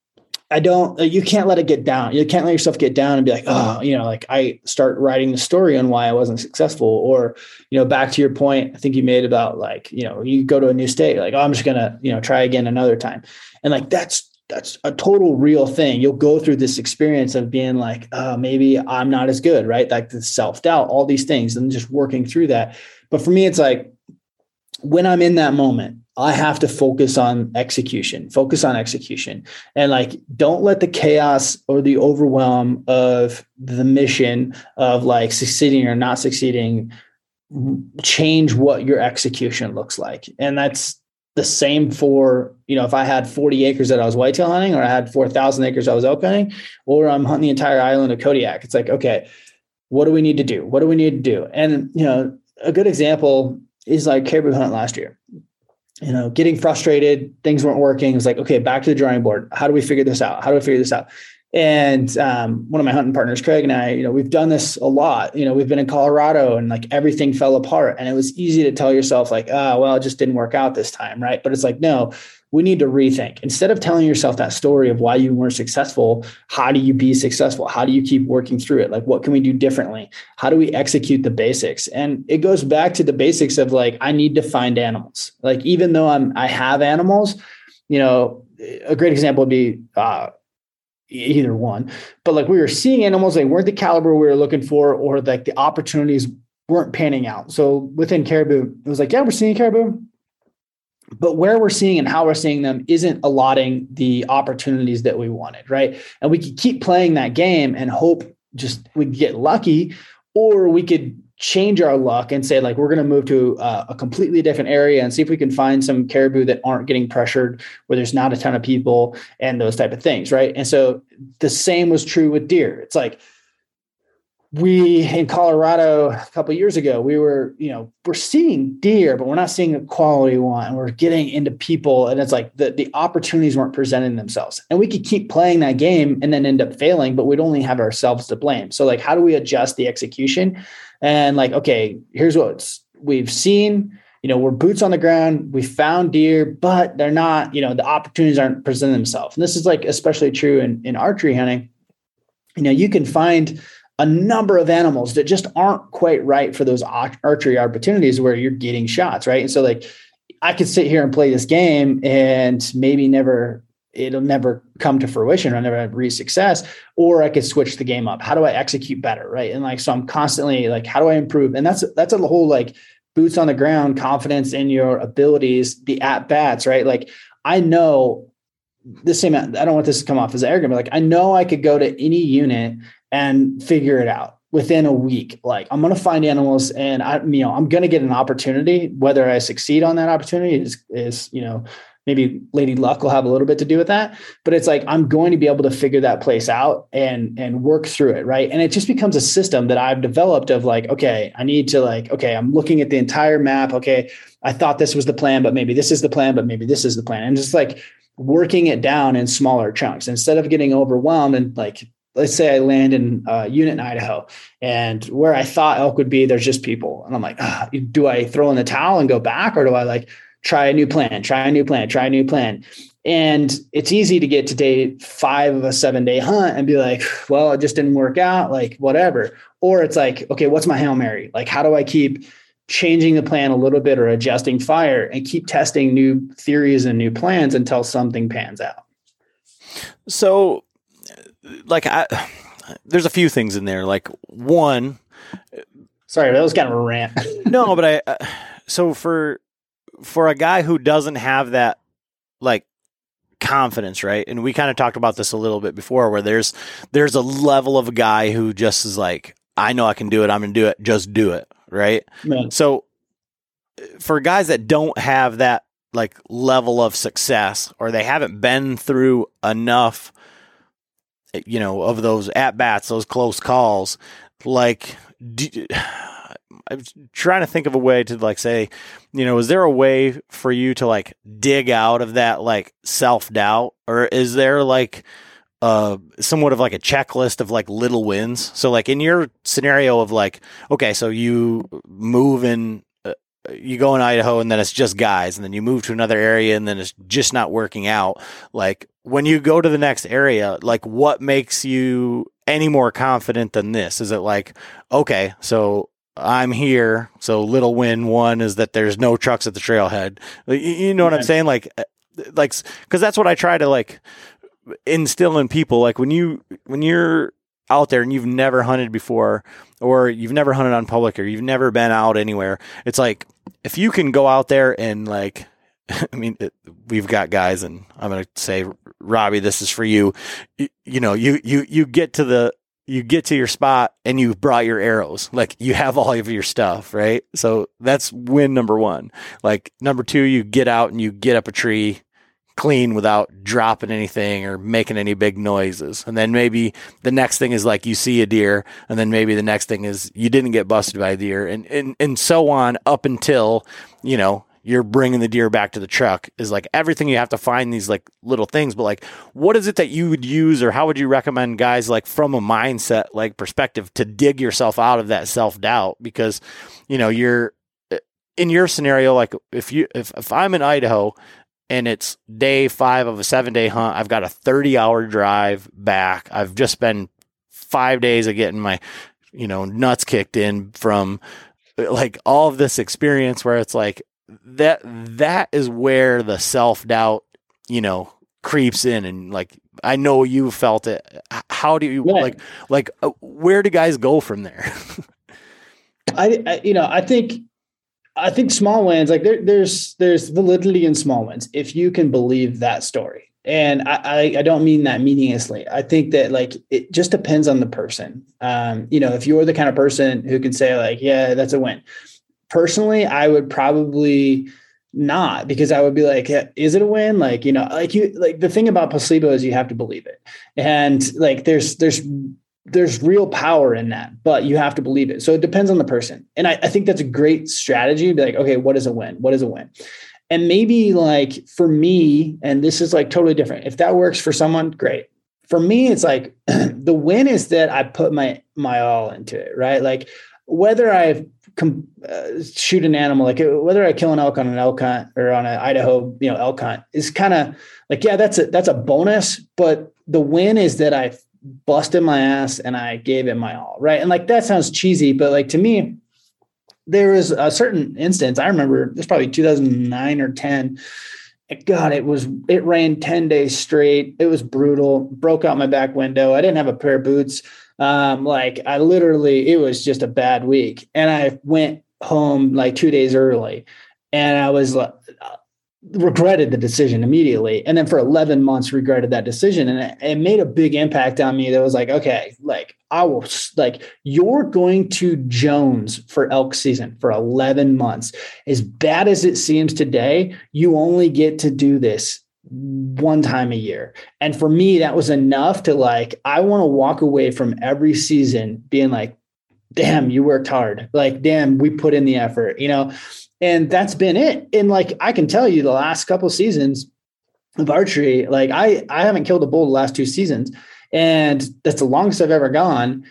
I don't, you can't let it get down. You can't let yourself get down and be like, oh, you know, like I start writing the story on why I wasn't successful. Or, you know, back to your point, I think you made about like, you know, you go to a new state, like, oh, I'm just going to, you know, try again another time. And like, that's, that's a total real thing. You'll go through this experience of being like, oh, maybe I'm not as good, right? Like the self-doubt, all these things, and just working through that. But for me, it's like, when I'm in that moment, I have to focus on execution, focus on execution. And like, don't let the chaos or the overwhelm of the mission of like succeeding or not succeeding change what your execution looks like. And that's the same for, you know, if I had forty acres that I was whitetail hunting, or I had four thousand acres I was elk hunting, or I'm hunting the entire island of Kodiak. It's like, okay, what do we need to do? What do we need to do? And, you know, a good example is like caribou hunt last year. You know, getting frustrated, things weren't working. It's like, okay, back to the drawing board. How do we figure this out? How do we figure this out? And um, one of my hunting partners, Craig, and I, you know, we've done this a lot. You know, we've been in Colorado and like everything fell apart, and it was easy to tell yourself like, ah, oh, well, it just didn't work out this time, right? But it's like, no, we need to rethink. Instead of telling yourself that story of why you weren't successful, how do you be successful? How do you keep working through it? Like, what can we do differently? How do we execute the basics? And it goes back to the basics of like, I need to find animals. Like, even though I'm, I have animals, you know, a great example would be, uh, either one, but like we were seeing animals, they weren't the caliber we were looking for, or like the opportunities weren't panning out. So within caribou, it was like, yeah, we're seeing caribou, but where we're seeing and how we're seeing them isn't allotting the opportunities that we wanted. Right. And we could keep playing that game and hope just we'd get lucky, or we could change our luck and say like, we're going to move to a, a completely different area and see if we can find some caribou that aren't getting pressured, where there's not a ton of people and those type of things. Right. And so the same was true with deer. It's like we in Colorado a couple of years ago, we were, you know, we're seeing deer, but we're not seeing the quality one. And we're getting into people, and it's like the, the opportunities weren't presenting themselves, and we could keep playing that game and then end up failing, but we'd only have ourselves to blame. So like, how do we adjust the execution? And like, okay, here's what we've seen, you know, we're boots on the ground. We found deer, but they're not, you know, the opportunities aren't presenting themselves. And this is like, especially true in, in archery hunting. You know, you can find a number of animals that just aren't quite right for those archery opportunities where you're getting shots. Right. And so like, I could sit here and play this game and maybe never, it'll never come to fruition. I'll never reach success, or I could switch the game up. How do I execute better? Right. And like, so I'm constantly like, how do I improve? And that's, that's a whole like boots on the ground, confidence in your abilities, the at bats, right? Like I know the same, I don't want this to come off as arrogant, but like, I know I could go to any unit and figure it out within a week. Like I'm going to find animals, and I, you know, I'm going to get an opportunity. Whether I succeed on that opportunity is, is, you know, maybe Lady Luck will have a little bit to do with that, but it's like, I'm going to be able to figure that place out and, and work through it. Right. And it just becomes a system that I've developed of like, okay, I need to like, okay, I'm looking at the entire map. Okay. I thought this was the plan, but maybe this is the plan, but maybe this is the plan. And just like working it down in smaller chunks instead of getting overwhelmed. And like, let's say I land in a unit in Idaho, and where I thought elk would be, there's just people. And I'm like, ah, do I throw in the towel and go back? Or do I like try a new plan, try a new plan, try a new plan? And it's easy to get to day five of a seven day hunt and be like, well, it just didn't work out, like whatever. Or it's like, okay, what's my Hail Mary? Like, how do I keep changing the plan a little bit or adjusting fire and keep testing new theories and new plans until something pans out? So like, I, there's a few things in there. Like one, sorry, that was kind of a rant. No, but I, uh, so for, for a guy who doesn't have that like confidence, right? And we kind of talked about this a little bit before, where there's, there's a level of a guy who just is like, I know I can do it. I'm going to do it. Just do it. Right. Man. So for guys that don't have that like level of success, or they haven't been through enough, you know, of those at bats, those close calls, like, do, I'm trying to think of a way to like say, you know, is there a way for you to like dig out of that like self-doubt, or is there like uh somewhat of like a checklist of like little wins? So like in your scenario of like, okay, so you move in, uh, you go in Idaho and then it's just guys, and then you move to another area and then it's just not working out. Like when you go to the next area, like what makes you any more confident than this? Is it like, okay, so I'm here, so little win one is that there's no trucks at the trailhead. You know what yeah. I'm saying? Like, like, cause that's what I try to like instill in people. Like when you, when you're out there and you've never hunted before, or you've never hunted on public, or you've never been out anywhere, it's like, if you can go out there and like, I mean, it, we've got guys, and I'm going to say, Robbie, this is for you. You, you know, you, you, you get to the, you get to your spot and you brought your arrows, like you have all of your stuff, right? So that's win number one. Like number two, you get out and you get up a tree clean without dropping anything or making any big noises. And then maybe the next thing is like you see a deer, and then maybe the next thing is you didn't get busted by a deer, and, and, and so on up until, you know, you're bringing the deer back to the truck is like everything. You have to find these like little things, but like, what is it that you would use, or how would you recommend guys like from a mindset, like perspective, to dig yourself out of that self-doubt? Because, you know, you're in your scenario, like if you, if, if I'm in Idaho and it's day five of a seven day hunt, I've got a thirty hour drive back. I've just been five days of getting my, you know, nuts kicked in from like all of this experience where it's like, that that is where the self-doubt, you know, creeps in. And like, I know you felt it. How do you yeah. like, like, uh, where do guys go from there? I, I, you know, I think, I think small wins, like there, there's, there's validity in small wins if you can believe that story. And I, I, I don't mean that meaninglessly. I think that like, it just depends on the person. Um, you know, if you're the kind of person who can say like, yeah, that's a win. Personally, I would probably not, because I would be like, is it a win? Like, you know, like you, like the thing about placebo is you have to believe it. And like, there's, there's, there's real power in that, but you have to believe it. So it depends on the person. And I, I think that's a great strategy. Be like, okay, what is a win? What is a win? And maybe like for me, and this is like totally different. If that works for someone, great. For me, it's like the win is that I put my, my all into it, right? Like whether I com- uh, shoot an animal, like whether I kill an elk on an elk hunt or on an Idaho, you know, elk hunt is kind of like, yeah, that's a, that's a bonus, but the win is that I busted my ass and I gave it my all. Right. And like, that sounds cheesy, but like, to me, there was a certain instance. I remember it was probably two thousand nine or ten. God, it was, it rained ten days straight. It was brutal. Broke out my back window. I didn't have a pair of boots. Um, like I literally, it was just a bad week. And I went home like two days early and I was uh, regretted the decision immediately. And then for eleven months regretted that decision. And it, it made a big impact on me. That was like, okay, like I will like, you're going to Jones for elk season for eleven months. As bad as it seems today, you only get to do this one time a year. And for me, that was enough to like, I want to walk away from every season being like, damn, you worked hard. Like, damn, we put in the effort, you know? And that's been it. And like, I can tell you the last couple of seasons of archery, like I, I haven't killed a bull the last two seasons. And that's the longest I've ever gone.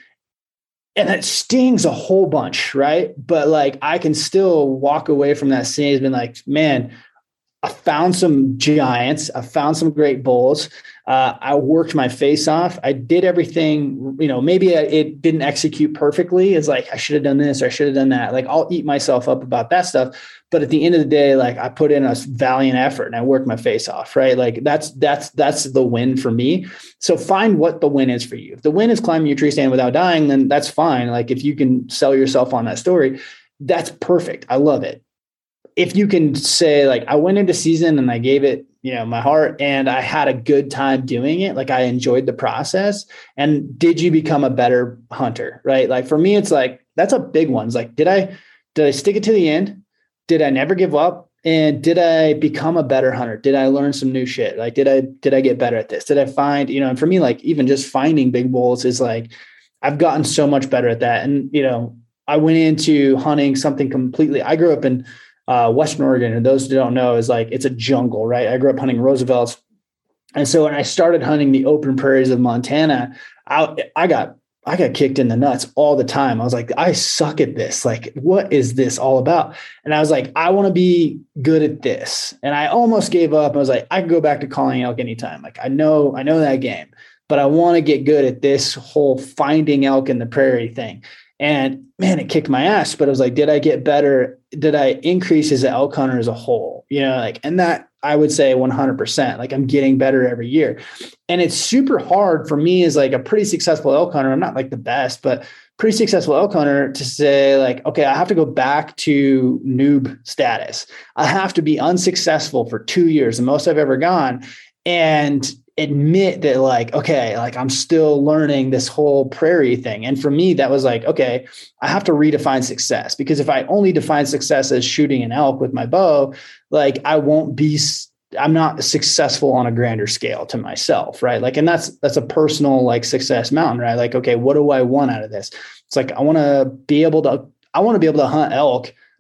And it stings a whole bunch. Right. But like, I can still walk away from that scene has been like, man, I found some giants. I found some great bulls. Uh, I worked my face off. I did everything, you know, maybe it didn't execute perfectly. It's like, I should have done this or I should have done that. Like I'll eat myself up about that stuff. But at the end of the day, like I put in a valiant effort and I worked my face off, right? Like that's, that's, that's the win for me. So find what the win is for you. If the win is climbing your tree stand without dying, then that's fine. Like if you can sell yourself on that story, that's perfect. I love it. If you can say like, I went into season and I gave it, you know, my heart and I had a good time doing it. Like I enjoyed the process. And did you become a better hunter? Right. Like for me, it's like, that's a big one. It's like, did I, did I stick it to the end? Did I never give up? And did I become a better hunter? Did I learn some new shit? Like, did I, did I get better at this? Did I find, you know, and for me, like even just finding big bulls is like, I've gotten so much better at that. And, you know, I went into hunting something completely, I grew up in Uh, Western Oregon, and those who don't know is like, it's a jungle, right? I grew up hunting Roosevelt's. And so when I started hunting the open prairies of Montana, I, I got, I got kicked in the nuts all the time. I was like, I suck at this. Like, what is this all about? And I was like, I want to be good at this. And I almost gave up. I was like, I can go back to calling elk anytime. Like I know, I know that game, but I want to get good at this whole finding elk in the prairie thing. And man, it kicked my ass, but I was like, did I get better? Did I increase as an elk hunter as a whole? You know, like, and that I would say one hundred percent, like I'm getting better every year. And it's super hard for me as like a pretty successful elk hunter. I'm not like the best, but pretty successful elk hunter to say like, okay, I have to go back to noob status. I have to be unsuccessful for two years, the most I've ever gone. And admit that like, okay, like I'm still learning this whole prairie thing. And for me, that was like, okay, I have to redefine success, because if I only define success as shooting an elk with my bow, like I won't be, I'm not successful on a grander scale to myself. Right. Like, and that's, that's a personal like success mountain, right? Like, okay, what do I want out of this? It's like, I want to be able to, I want to be able to hunt elk,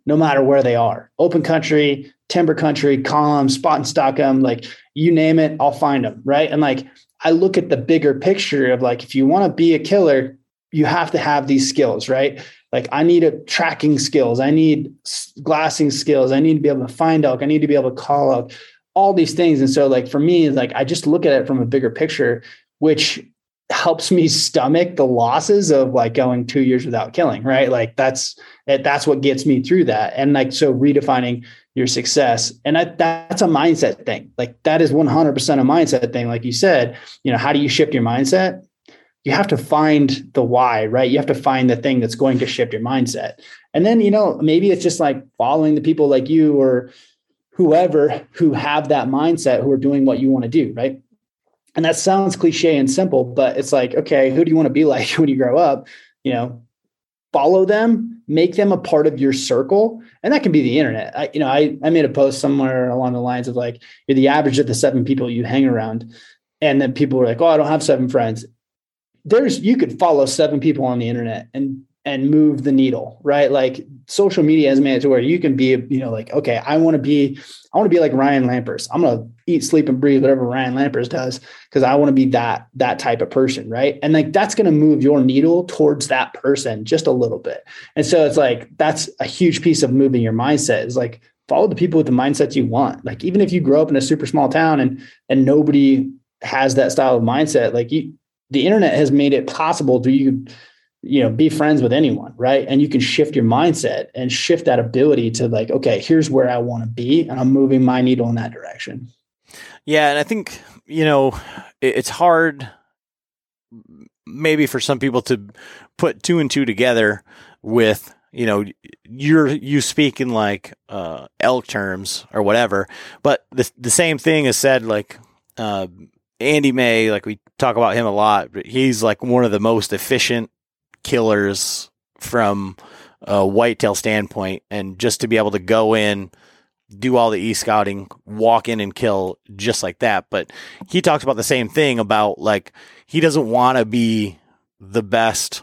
no matter where they are. Open country, timber country, call them, spot and stock them, like you name it, I'll find them. Right. And like, I look at the bigger picture of like, if you want to be a killer, you have to have these skills, right? Like I need a tracking skills. I need glassing skills. I need to be able to find elk. I need to be able to call out all these things. And so like, for me, like, I just look at it from a bigger picture, which helps me stomach the losses of like going two years without killing, right? Like that's, that's what gets me through that. And like, so redefining your success. And that, that's a mindset thing. Like that is one hundred percent a mindset thing. Like you said, you know, how do you shift your mindset? You have to find the why, right? You have to find the thing that's going to shift your mindset. And then, you know, maybe it's just like following the people like you or whoever who have that mindset, who are doing what you want to do, right? And that sounds cliche and simple, but it's like, okay, who do you want to be like when you grow up? You know, follow them, make them a part of your circle. And that can be the internet. I, you know, I, I made a post somewhere along the lines of like, you're the average of the seven people you hang around. And then people were like, oh, I don't have seven friends. There's, you could follow seven people on the internet and, and move the needle, right? Like social media has made it to where you can be, you know, like, okay, I want to be, I want to be like Ryan Lampers. I'm going to eat, sleep, and breathe whatever Ryan Lampers does, because I want to be that, that type of person. Right. And like, that's going to move your needle towards that person just a little bit. And so it's like, that's a huge piece of moving your mindset, is like, follow the people with the mindsets you want. Like, even if you grow up in a super small town and, and nobody has that style of mindset, like you, the internet has made it possible to you, you know, be friends with anyone, right? And you can shift your mindset and shift that ability to like, okay, here's where I want to be, and I'm moving my needle in that direction. Yeah, and I think, you know, it's hard maybe for some people to put two and two together with, you know, you're you speak in like uh, elk terms or whatever, but the the same thing is said like. Uh, Andy May, like we talk about him a lot, but he's like one of the most efficient killers from a whitetail standpoint. And just to be able to go in, do all the e-scouting, walk in and kill just like that. But he talks about the same thing about like, he doesn't want to be the best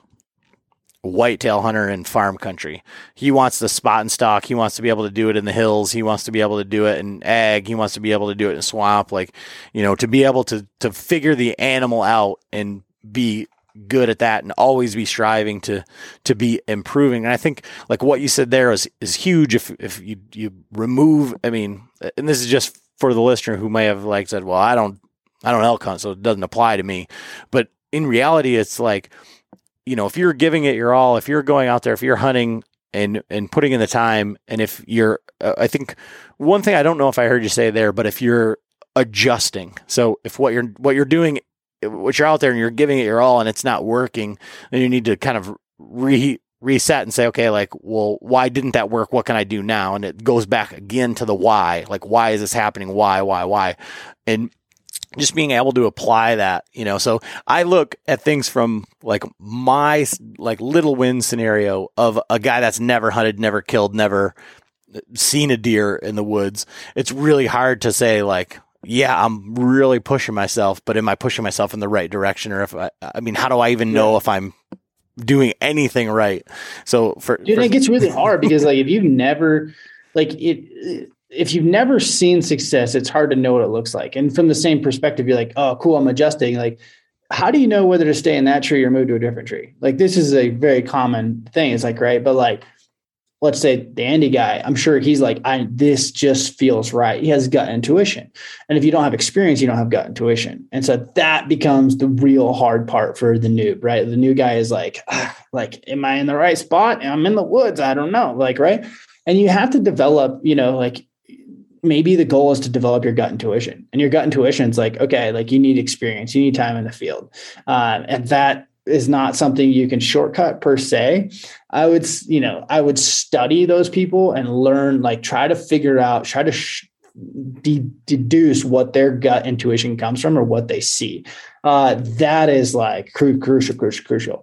whitetail hunter in farm country. He wants the spot and stock. He wants to be able to do it in the hills. He wants to be able to do it in ag. He wants to be able to do it in swamp. Like, you know, to be able to, to figure the animal out and be good at that and always be striving to, to be improving. And I think like what you said there is, is huge. If, if you, you remove, I mean, and this is just for the listener who may have like said, well, I don't, I don't elk hunt, so it doesn't apply to me. But in reality, it's like, you know, if you're giving it your all, if you're going out there, if you're hunting and, and putting in the time, and if you're, uh, I think one thing, I don't know if I heard you say there, but if you're adjusting, so if what you're, what you're doing, what you're out there and you're giving it your all and it's not working, then you need to kind of re reset and say, okay, like, well, why didn't that work? What can I do now? And it goes back again to the why, like, why is this happening? Why, why, why? And just being able to apply that, you know, so I look at things from like my like little win scenario of a guy that's never hunted, never killed, never seen a deer in the woods. It's really hard to say like, yeah, I'm really pushing myself, but am I pushing myself in the right direction? Or if I, I mean, how do I even know if I'm doing anything right? So for, Dude, for it gets really hard because like, if you've never like it, if you've never seen success, it's hard to know what it looks like. And from the same perspective, you're like, oh, cool, I'm adjusting. Like, how do you know whether to stay in that tree or move to a different tree? Like, this is a very common thing. It's like, right. But like, let's say the Andy guy, I'm sure he's like, I, this just feels right. He has gut intuition. And if you don't have experience, you don't have gut intuition. And so that becomes the real hard part for the noob, right? The new guy is like, ah, like, am I in the right spot? I'm in the woods. I don't know. Like, right. And you have to develop, you know, like, maybe the goal is to develop your gut intuition, and your gut intuition is like, okay, like you need experience, you need time in the field. Uh, and that is not something you can shortcut per se. I would, you know, I would study those people and learn, like try to figure out, try to sh- de- deduce what their gut intuition comes from or what they see. Uh, that is like cru- crucial, crucial, crucial.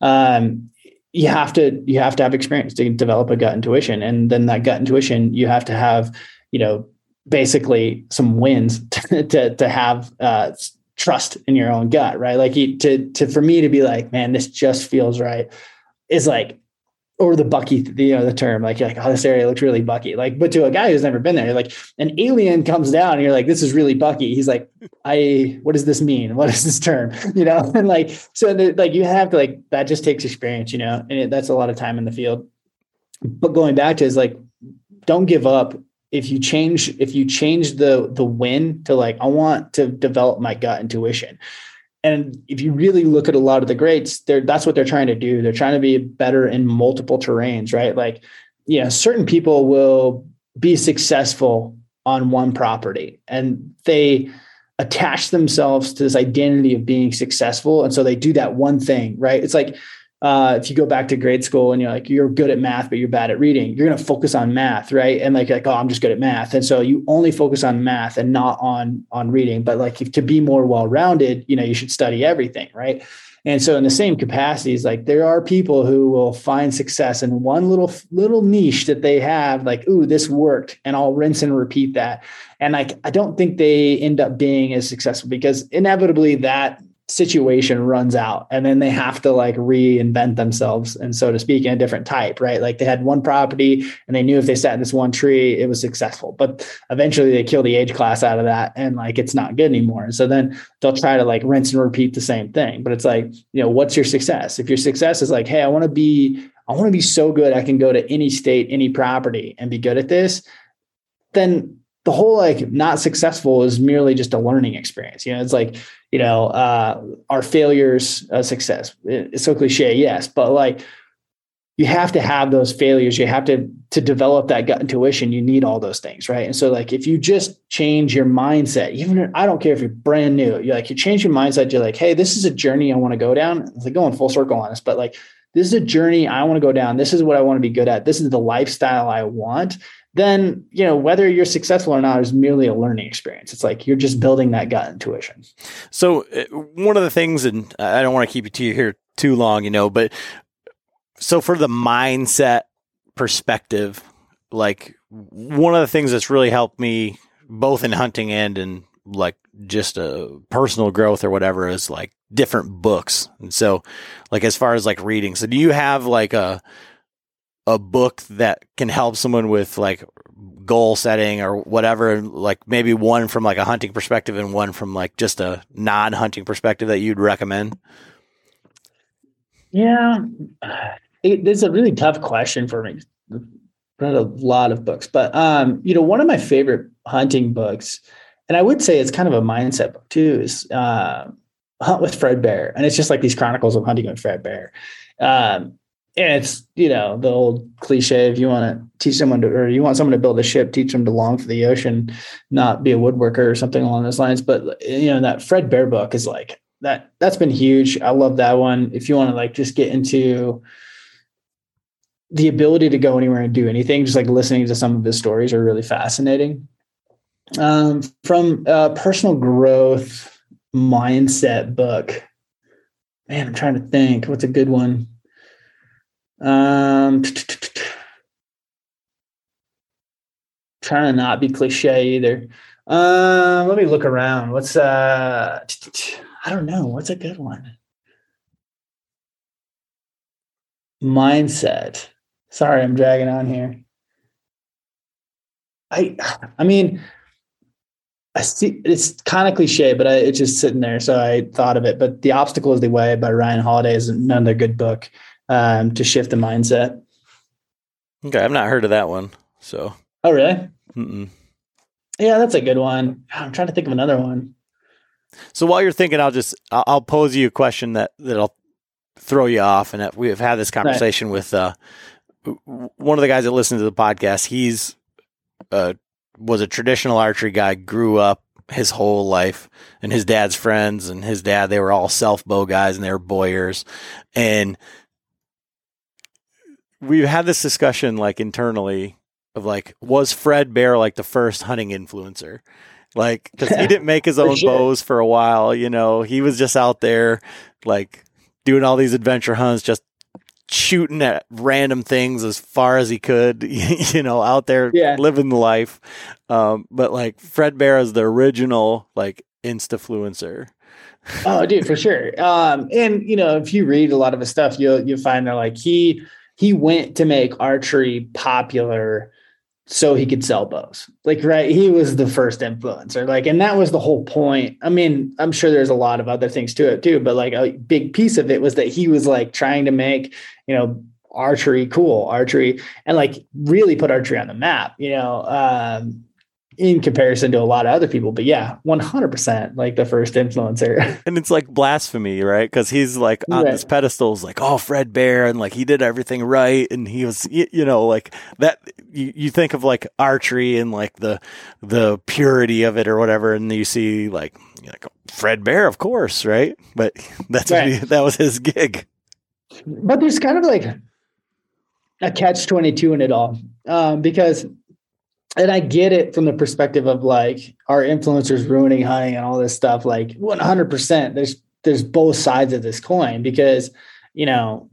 Um, you have to, you have to have experience to develop a gut intuition. And then that gut intuition, you have to have, you know, basically some wins to, to, to have uh, trust in your own gut, right? Like to, to, for me to be like, man, this just feels right is like, or the bucky, the, you know, the term, like, you're like, oh, this area looks really bucky. Like, but to a guy who's never been there, you're like, an alien comes down and you're like, this is really bucky. He's like, I, what does this mean? What is this term? You know? And like, so the, like, you have to like, that just takes experience, you know, and it, that's a lot of time in the field. But going back to is like, don't give up. If you change, if you change the, the win to like, I want to develop my gut intuition. And if you really look at a lot of the greats, they're, that's what they're trying to do. They're trying to be better in multiple terrains, right? Like, you know, certain people will be successful on one property and they attach themselves to this identity of being successful. And so they do that one thing, right? It's like, Uh, if you go back to grade school and you're like, you're good at math, but you're bad at reading, you're going to focus on math. Right. And like, like, oh, I'm just good at math. And so you only focus on math and not on, on reading, but like if, to be more well-rounded, you know, you should study everything. Right. And so in the same capacities, like there are people who will find success in one little, little niche that they have, like, ooh, this worked and I'll rinse and repeat that. And like, I don't think they end up being as successful because inevitably that situation runs out and then they have to like reinvent themselves and so to speak in a different type, right? Like they had one property and they knew if they sat in this one tree, it was successful, but eventually they kill the age class out of that and like, it's not good anymore. And so then they'll try to like rinse and repeat the same thing. But it's like, you know, what's your success? If your success is like, hey, I want to be, I want to be so good, I can go to any state, any property and be good at this, then the whole like not successful is merely just a learning experience. You know, it's like, you know, uh, are failures a success? It's so cliche, yes, but like you have to have those failures. You have to, to develop that gut intuition. You need all those things, right? And so like, if you just change your mindset, even I don't care if you're brand new, you're like, you change your mindset. You're like, hey, this is a journey I want to go down. It's like going full circle on this, but like, this is a journey I want to go down. This is what I want to be good at. This is the lifestyle I want. Then, you know, whether you're successful or not is merely a learning experience. It's like you're just building that gut intuition. So uh, one of the things, and I don't want to keep you to here too long, you know, but so for the mindset perspective, like one of the things that's really helped me both in hunting and in like just a personal growth or whatever is like different books. And so like, as far as like reading, so do you have like a, a book that can help someone with like goal setting or whatever, like maybe one from like a hunting perspective and one from like just a non-hunting perspective that you'd recommend? Yeah, it, it's a really tough question for me. I've read a lot of books, but um, you know, one of my favorite hunting books, and I would say it's kind of a mindset book too, is uh, Hunt with Fred Bear. And it's just like these chronicles of hunting with Fred Bear. Um, And it's, you know, the old cliche, if you want to teach someone to, or you want someone to build a ship, teach them to long for the ocean, not be a woodworker or something along those lines. But, you know, that Fred Bear book is like that, that's been huge. I love that one. If you want to like just get into the ability to go anywhere and do anything, just like listening to some of his stories are really fascinating. Um, from a personal growth mindset book, man, I'm trying to think what's a good one. Um, trying to not be cliche either. Uh, let me look around. What's uh, I don't know. What's a good one? Mindset. Sorry, I'm dragging on here. I, I mean, I see it's kind of cliche, but I, it's just sitting there. So I thought of it. But The Obstacle is the Way by Ryan Holiday is another good book. Um, to shift the mindset. Okay, I've not heard of that one. So, oh really? Mm-mm. Yeah, that's a good one. I'm trying to think of another one. So while you're thinking, I'll just I'll, I'll pose you a question that that'll throw you off. And we have had this conversation right. with uh, one of the guys that listens to the podcast. He's uh, was a traditional archery guy, grew up his whole life, and his dad's friends and his dad, they were all self bow guys and they were bowyers. And we've had this discussion like internally of like, was Fred Bear like the first hunting influencer? Like, cause he didn't make his own sure. bows for a while, you know, he was just out there like doing all these adventure hunts, just shooting at random things as far as he could, you know, out there yeah. living the life. Um, but like Fred Bear is the original like Instafluencer. Oh, dude, for sure. Um, and you know, if you read a lot of his stuff, you'll you'll find that like he he went to make archery popular so he could sell bows. Like, right. He was the first influencer. Like, and that was the whole point. I mean, I'm sure there's a lot of other things to it too, but like a big piece of it was that he was like trying to make, you know, archery cool, archery, and like really put archery on the map, you know, um, in comparison to a lot of other people. But yeah, one hundred percent like the first influencer. And it's like blasphemy, right? Because he's like on right. this pedestal, is like, oh, Fred Bear, and like he did everything right, and he was, you, you know, like that. You, you think of like archery and like the the purity of it or whatever, and you see like, you know, Fred Bear, of course, right? But that's right. what he, that was his gig. But there's kind of like a catch twenty-two in it all, um, because. And I get it from the perspective of like our influencers ruining hunting and all this stuff, like one hundred percent there's, there's both sides of this coin because, you know,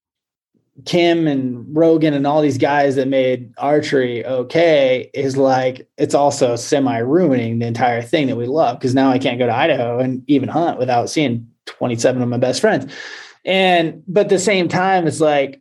Kim and Rogan and all these guys that made archery okay is like, it's also semi ruining the entire thing that we love. Cause now I can't go to Idaho and even hunt without seeing twenty-seven of my best friends. And, but at the same time, it's like,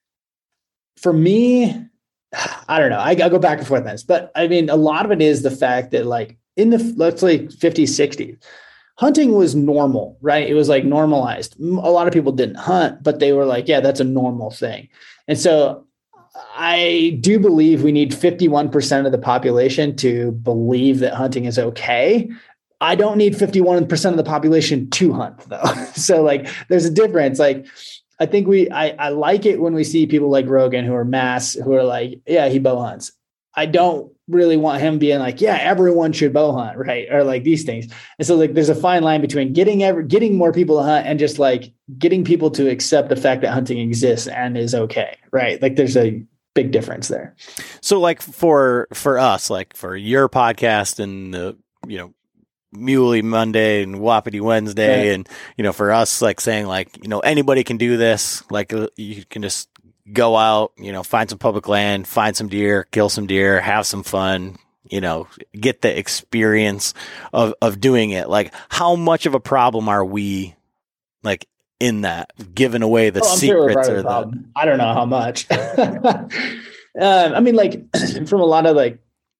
for me, I don't know. I, I go back and forth on this, but I mean, a lot of it is the fact that like in the, let's say fifties, sixties, hunting was normal, right? It was like normalized. A lot of people didn't hunt, but they were like, yeah, that's a normal thing. And so I do believe we need fifty-one percent of the population to believe that hunting is okay. I don't need fifty-one percent of the population to hunt though. So like, there's a difference. Like, I think we, I, I like it when we see people like Rogan who are mass, who are like, yeah, he bow hunts. I don't really want him being like, yeah, everyone should bow hunt, right? Or like these things. And so like, there's a fine line between getting ever, getting more people to hunt and just like getting people to accept the fact that hunting exists and is okay, right? Like there's a big difference there. So like for, for us, like for your podcast and the, you know, Muley Monday and Wapiti Wednesday. Right. And, you know, for us, like saying like, you know, anybody can do this. Like you can just go out, you know, find some public land, find some deer, kill some deer, have some fun, you know, get the experience of, of doing it. Like how much of a problem are we like in that, giving away the oh, secrets sure or the, I don't know how much. uh, I mean, like from a lot of like,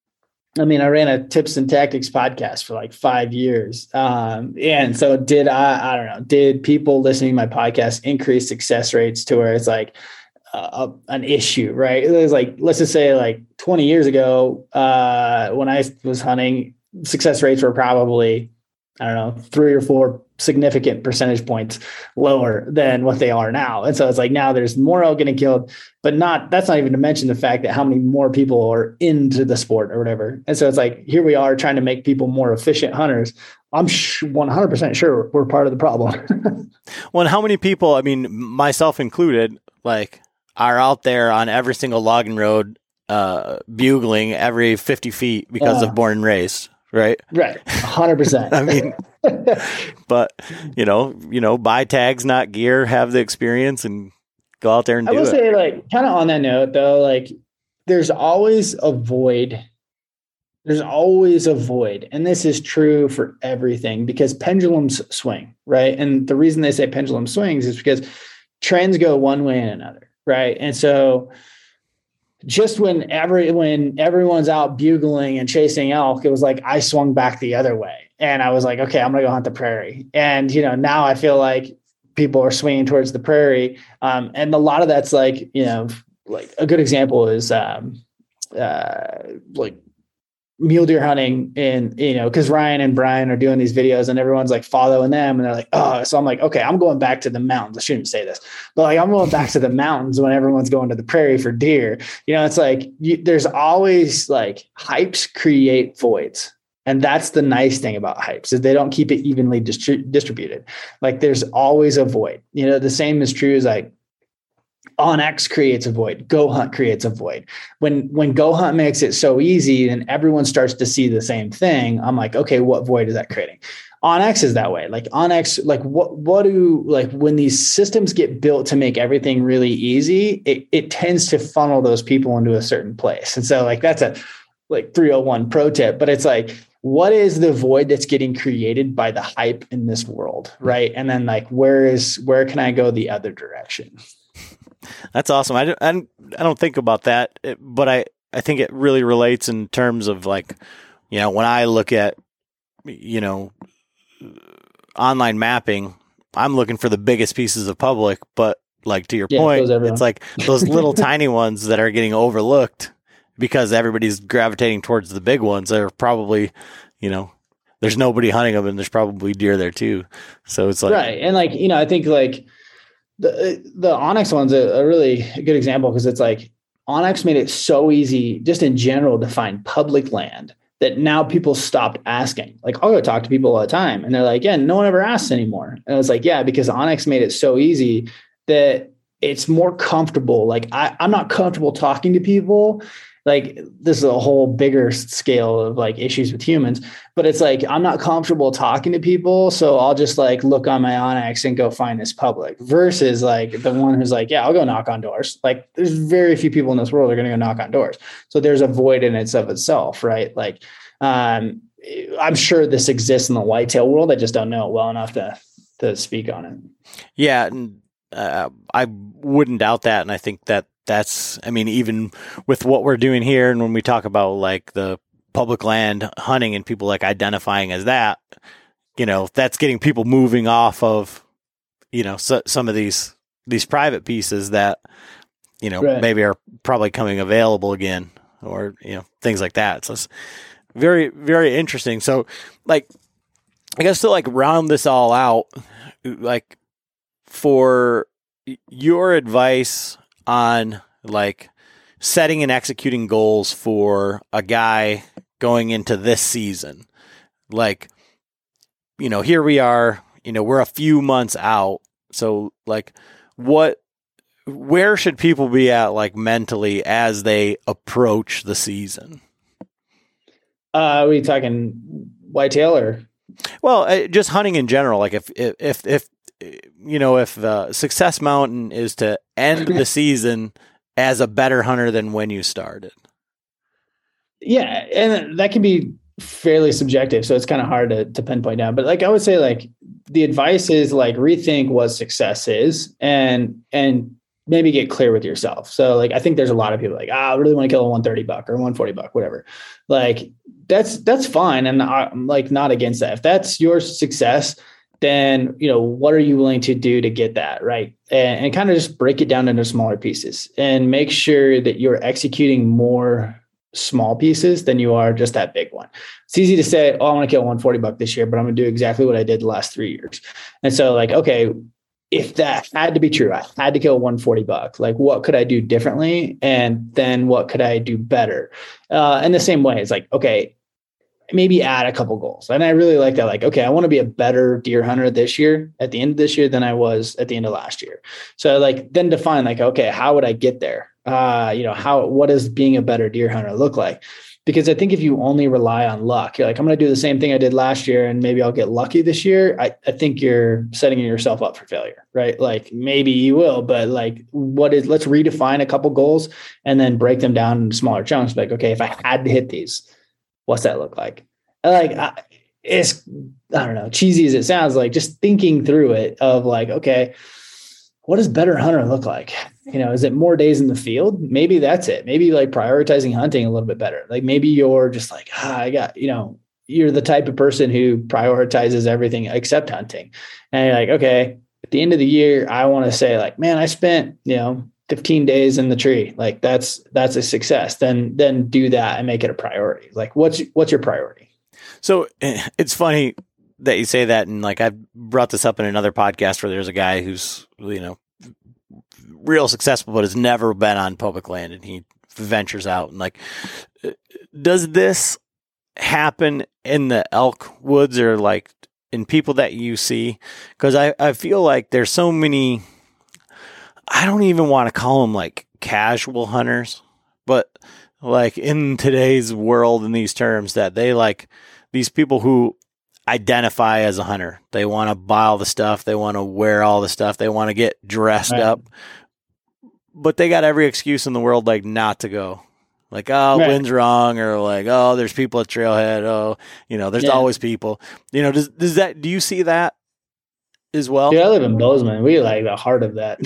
I mean, I ran a tips and tactics podcast for like five years. Um, and so did I, I don't know, did people listening to my podcast increase success rates to where it's like uh, an issue, right? It was like, let's just say like twenty years ago, uh, when I was hunting, success rates were probably, I don't know, three or four significant percentage points lower than what they are now. And so it's like, now there's more elk getting killed, but not, that's not even to mention the fact that how many more people are into the sport or whatever. And so it's like, here we are trying to make people more efficient hunters. I'm one hundred percent sure we're part of the problem. Well, and how many people, I mean, myself included, like are out there on every single logging road, uh, bugling every fifty feet because uh, of born and raised. Right. Right. A hundred percent. I mean, but you know, you know, buy tags, not gear, have the experience and go out there and do it. I will say like kind of on that note though, like there's always a void. There's always a void. And this is true for everything because pendulums swing. Right. And the reason they say pendulum swings is because trends go one way and another. Right. And so just when every, when everyone's out bugling and chasing elk, it was like, I swung back the other way and I was like, okay, I'm going to go hunt the prairie. And, you know, now I feel like people are swinging towards the prairie. Um, and a lot of that's like, you know, like a good example is um, uh, like mule deer hunting and, you know, cause Ryan and Brian are doing these videos and everyone's like following them and they're like, oh, so I'm like, okay, I'm going back to the mountains. I shouldn't say this, but like, I'm going back to the mountains when everyone's going to the prairie for deer. You know, it's like, you, there's always like hypes create voids. And that's the nice thing about hypes is they don't keep it evenly distri- distributed. Like there's always a void, you know, the same is true as like, OnX creates a void. Go Hunt creates a void. When when Go Hunt makes it so easy and everyone starts to see the same thing, I'm like, okay, what void is that creating? OnX is that way. Like OnX, like what what do like when these systems get built to make everything really easy, it it tends to funnel those people into a certain place. And so like that's a like three oh one pro tip, but it's like, what is the void that's getting created by the hype in this world, right? And then like where is where can I go the other direction? That's awesome. I don't, I don't, I don't think about that, but I, I think it really relates in terms of like, you know, when I look at, you know, online mapping, I'm looking for the biggest pieces of public, but like to your yeah, point, it it's like those little tiny ones that are getting overlooked because everybody's gravitating towards the big ones. They're probably, you know, there's nobody hunting them and there's probably deer there too. So it's like, right. And like, you know, I think like the, the Onyx one's a, a really good example because it's like Onyx made it so easy just in general to find public land that now people stopped asking. Like I'll go talk to people all the time and they're like, yeah, no one ever asks anymore. And I was like, yeah, because Onyx made it so easy that it's more comfortable. Like I, I'm not comfortable talking to people. Like this is a whole bigger scale of like issues with humans, but it's like, I'm not comfortable talking to people. So I'll just like look on my Onyx and go find this public versus like the one who's like, yeah, I'll go knock on doors. Like there's very few people in this world that are going to go knock on doors. So there's a void in it's of itself. Right. Like, um, I'm sure this exists in the whitetail world. I just don't know it well enough to, to speak on it. Yeah. And uh, I wouldn't doubt that. And I think that, That's, I mean, even with what we're doing here, and when we talk about like the public land hunting and people like identifying as that, you know, that's getting people moving off of, you know, so, some of these these private pieces that, you know, right. maybe are probably coming available again, or you know, things like that. So it's very, very interesting. So, like, I guess to like round this all out, like for your advice on like setting and executing goals for a guy going into this season. Like, you know, here we are, you know, we're a few months out. So like what, where should people be at like mentally as they approach the season? Uh, are we talking whitetail or? Well, uh, just hunting in general. Like if, if, if, if, you know, if uh, Success Mountain is to end the season as a better hunter than when you started. Yeah. And that can be fairly subjective. So it's kind of hard to, to pinpoint down, but like, I would say like the advice is like rethink what success is and, and maybe get clear with yourself. So like, I think there's a lot of people like, ah, I really want to kill a one thirty buck or one forty buck, whatever. Like that's, that's fine. And I'm like, not against that. If that's your success, then, you know, what are you willing to do to get that right? And, and kind of just break it down into smaller pieces and make sure that you're executing more small pieces than you are just that big one. It's easy to say, oh, I want to kill one forty buck this year, but I'm going to do exactly what I did the last three years. And so like, okay, if that had to be true, I had to kill one forty buck, like what could I do differently? And then what could I do better? Uh, in the same way, it's like, okay, maybe add a couple goals. And I really like that. Like, okay, I want to be a better deer hunter this year at the end of this year than I was at the end of last year. So like then define like, okay, how would I get there? Uh, you know, how, what does being a better deer hunter look like? Because I think if you only rely on luck, you're like, I'm going to do the same thing I did last year and maybe I'll get lucky this year. I, I think you're setting yourself up for failure, right? Like maybe you will, but like what is, let's redefine a couple goals and then break them down into smaller chunks. Like, okay, if I had to hit these, what's that look like? Like I, it's, I don't know, cheesy as it sounds, like just thinking through it of like, okay, what does better hunter look like? You know, is it more days in the field? Maybe that's it. Maybe like prioritizing hunting a little bit better. Like maybe you're just like, ah, I got, you know, you're the type of person who prioritizes everything except hunting. And you're like, okay, at the end of the year, I want to say like, man, I spent, you know, fifteen days in the tree. Like that's, that's a success. Then, then do that and make it a priority. Like what's, what's your priority? So it's funny that you say that. And like, I brought this up in another podcast where there's a guy who's, you know, real successful, but has never been on public land and he ventures out and like, does this happen in the elk woods or like in people that you see? Cause I, I feel like there's so many, I don't even want to call them like casual hunters, but like in today's world in these terms that they like these people who identify as a hunter. They want to buy all the stuff. They want to wear all the stuff. They want to get dressed right. up, but they got every excuse in the world, like not to go. Like, oh, right. wind's wrong, or like, oh, there's people at Trailhead. Oh, you know, there's yeah. always people. You know, does does that? Do you see that? as well? Dude, I live in Bozeman. We like the heart of that.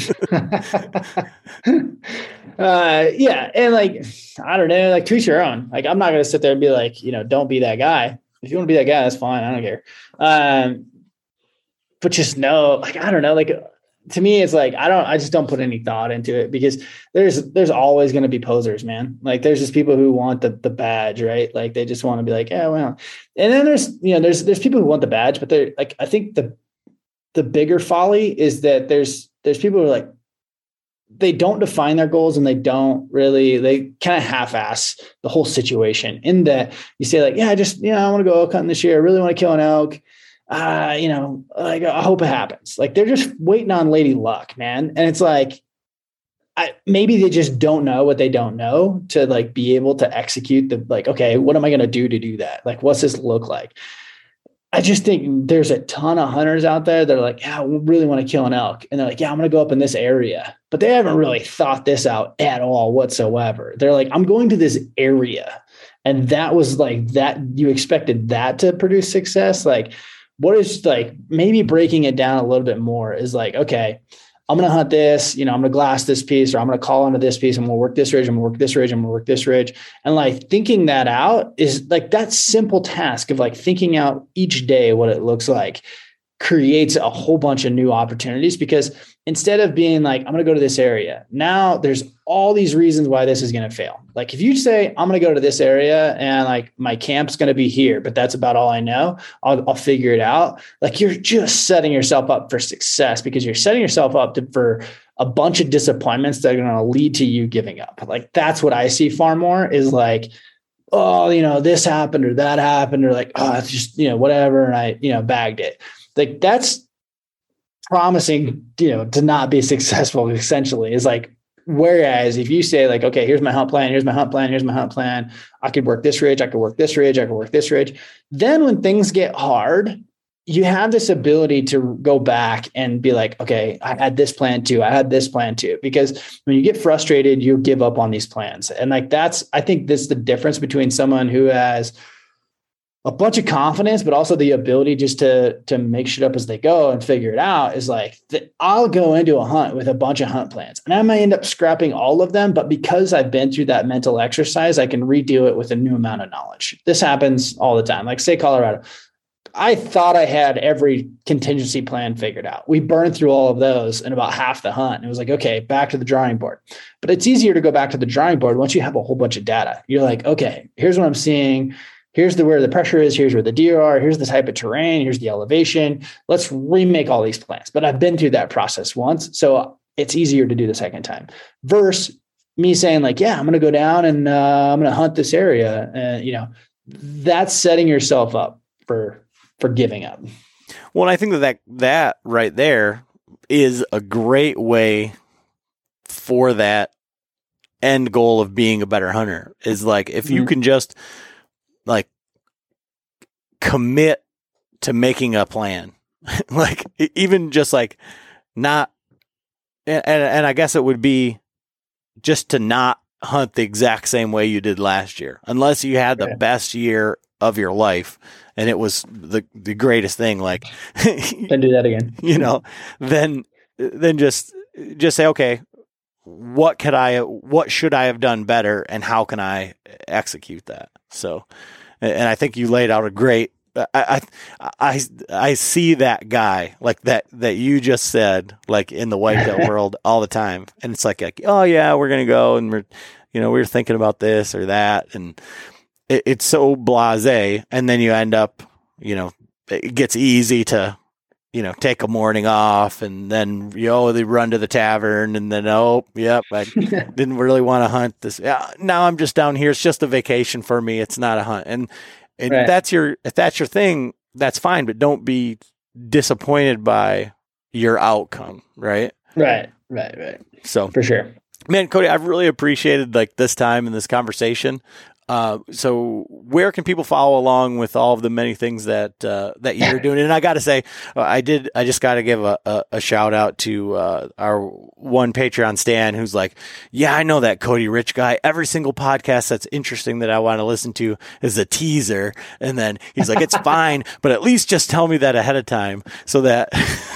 uh, yeah. And like, I don't know, like to each your own. Like, I'm not going to sit there and be like, you know, don't be that guy. If you want to be that guy, that's fine. I don't care. Um, but just know, like, I don't know, like to me, it's like, I don't, I just don't put any thought into it because there's, there's always going to be posers, man. Like there's just people who want the the badge, right? Like they just want to be like, yeah, well, and then there's, you know, there's, there's people who want the badge, but they're like, I think the, the bigger folly is that there's, there's people who are like, they don't define their goals and they don't really, they kind of half-ass the whole situation in that you say like, yeah, I just, you know, I want to go elk hunting this year. I really want to kill an elk. Uh, you know, like I hope it happens. Like they're just waiting on lady luck, man. And it's like, I, maybe they just don't know what they don't know to like be able to execute the, like, okay, what am I going to do to do that? Like, what's this look like? I just think there's a ton of hunters out there that are like, yeah, I really want to kill an elk. And they're like, yeah, I'm going to go up in this area, but they haven't really thought this out at all whatsoever. They're like, I'm going to this area. And that was like that you expected that to produce success. Like, what is like maybe breaking it down a little bit more is like, okay, I'm going to hunt this, you know, I'm going to glass this piece, or I'm going to call onto this piece. I'm going to work this ridge. I'm going to work this ridge. I'm going to work this ridge. And like thinking that out is like that simple task of like thinking out each day what it looks like creates a whole bunch of new opportunities, because instead of being like, I'm going to go to this area, now there's all these reasons why this is going to fail. Like if you say, I'm going to go to this area and like my camp's going to be here, but that's about all I know, I'll, I'll figure it out. Like you're just setting yourself up for success, because you're setting yourself up to, for a bunch of disappointments that are going to lead to you giving up. Like that's what I see far more is like, oh, you know, this happened or that happened, or like, oh, it's just, you know, whatever. And I, you know, bagged it. Like that's promising, you know, to not be successful essentially is like, whereas if you say like, okay, here's my hunt plan, here's my hunt plan, here's my hunt plan, I could work this ridge, I could work this ridge, I could work this ridge. Then when things get hard, you have this ability to go back and be like, okay, I had this plan too. I had this plan too, because when you get frustrated, you give up on these plans. And like, that's, I think this is the difference between someone who has a bunch of confidence, but also the ability just to, to make shit up as they go and figure it out is like, the, I'll go into a hunt with a bunch of hunt plans and I might end up scrapping all of them. But because I've been through that mental exercise, I can redo it with a new amount of knowledge. This happens all the time. Like say Colorado, I thought I had every contingency plan figured out. We burned through all of those in about half the hunt. And it was like, okay, back to the drawing board. But it's easier to go back to the drawing board once you have a whole bunch of data. You're like, okay, here's what I'm seeing. Here's the where the pressure is. Here's where the deer are. Here's the type of terrain. Here's the elevation. Let's remake all these plans. But I've been through that process once, so it's easier to do the second time. Versus me saying like, yeah, I'm going to go down and uh, I'm going to hunt this area. And you know, that's setting yourself up for for giving up. Well, I think that that, that right there is a great way for that end goal of being a better hunter. Is like if mm-hmm. you can just like commit to making a plan, like even just like not, and, and I guess it would be just to not hunt the exact same way you did last year, unless you had the yeah. best year of your life and it was the, the greatest thing. Like, then do that again, you know, then, then just, just say, okay, what could I, what should I have done better and how can I execute that? So, and I think you laid out a great, I, I, I, I see that guy like that, that you just said, like in the whitetail world all the time. And it's like, like, oh yeah, we're going to go and we're, you know, we were thinking about this or that. And it, it's so blasé. And then you end up, you know, it gets easy to, you know, take a morning off and then, you know, they run to the tavern and then, oh, yep, I didn't really want to hunt this. Yeah, now I'm just down here. It's just a vacation for me. It's not a hunt. And, and right. that's your, if that's your thing, that's fine, but don't be disappointed by your outcome. Right. Right. Right. Right. So for sure, man, Cody, I've really appreciated like this time in this conversation. Uh, so where can people follow along with all of the many things that, uh, that you're doing? And I got to say, I did, I just got to give a, a, a shout out to, uh, our one Patreon Stan who's like, yeah, I know that Cody Rich guy. Every single podcast that's interesting that I want to listen to is a teaser. And then he's like, it's fine, but at least just tell me that ahead of time so that.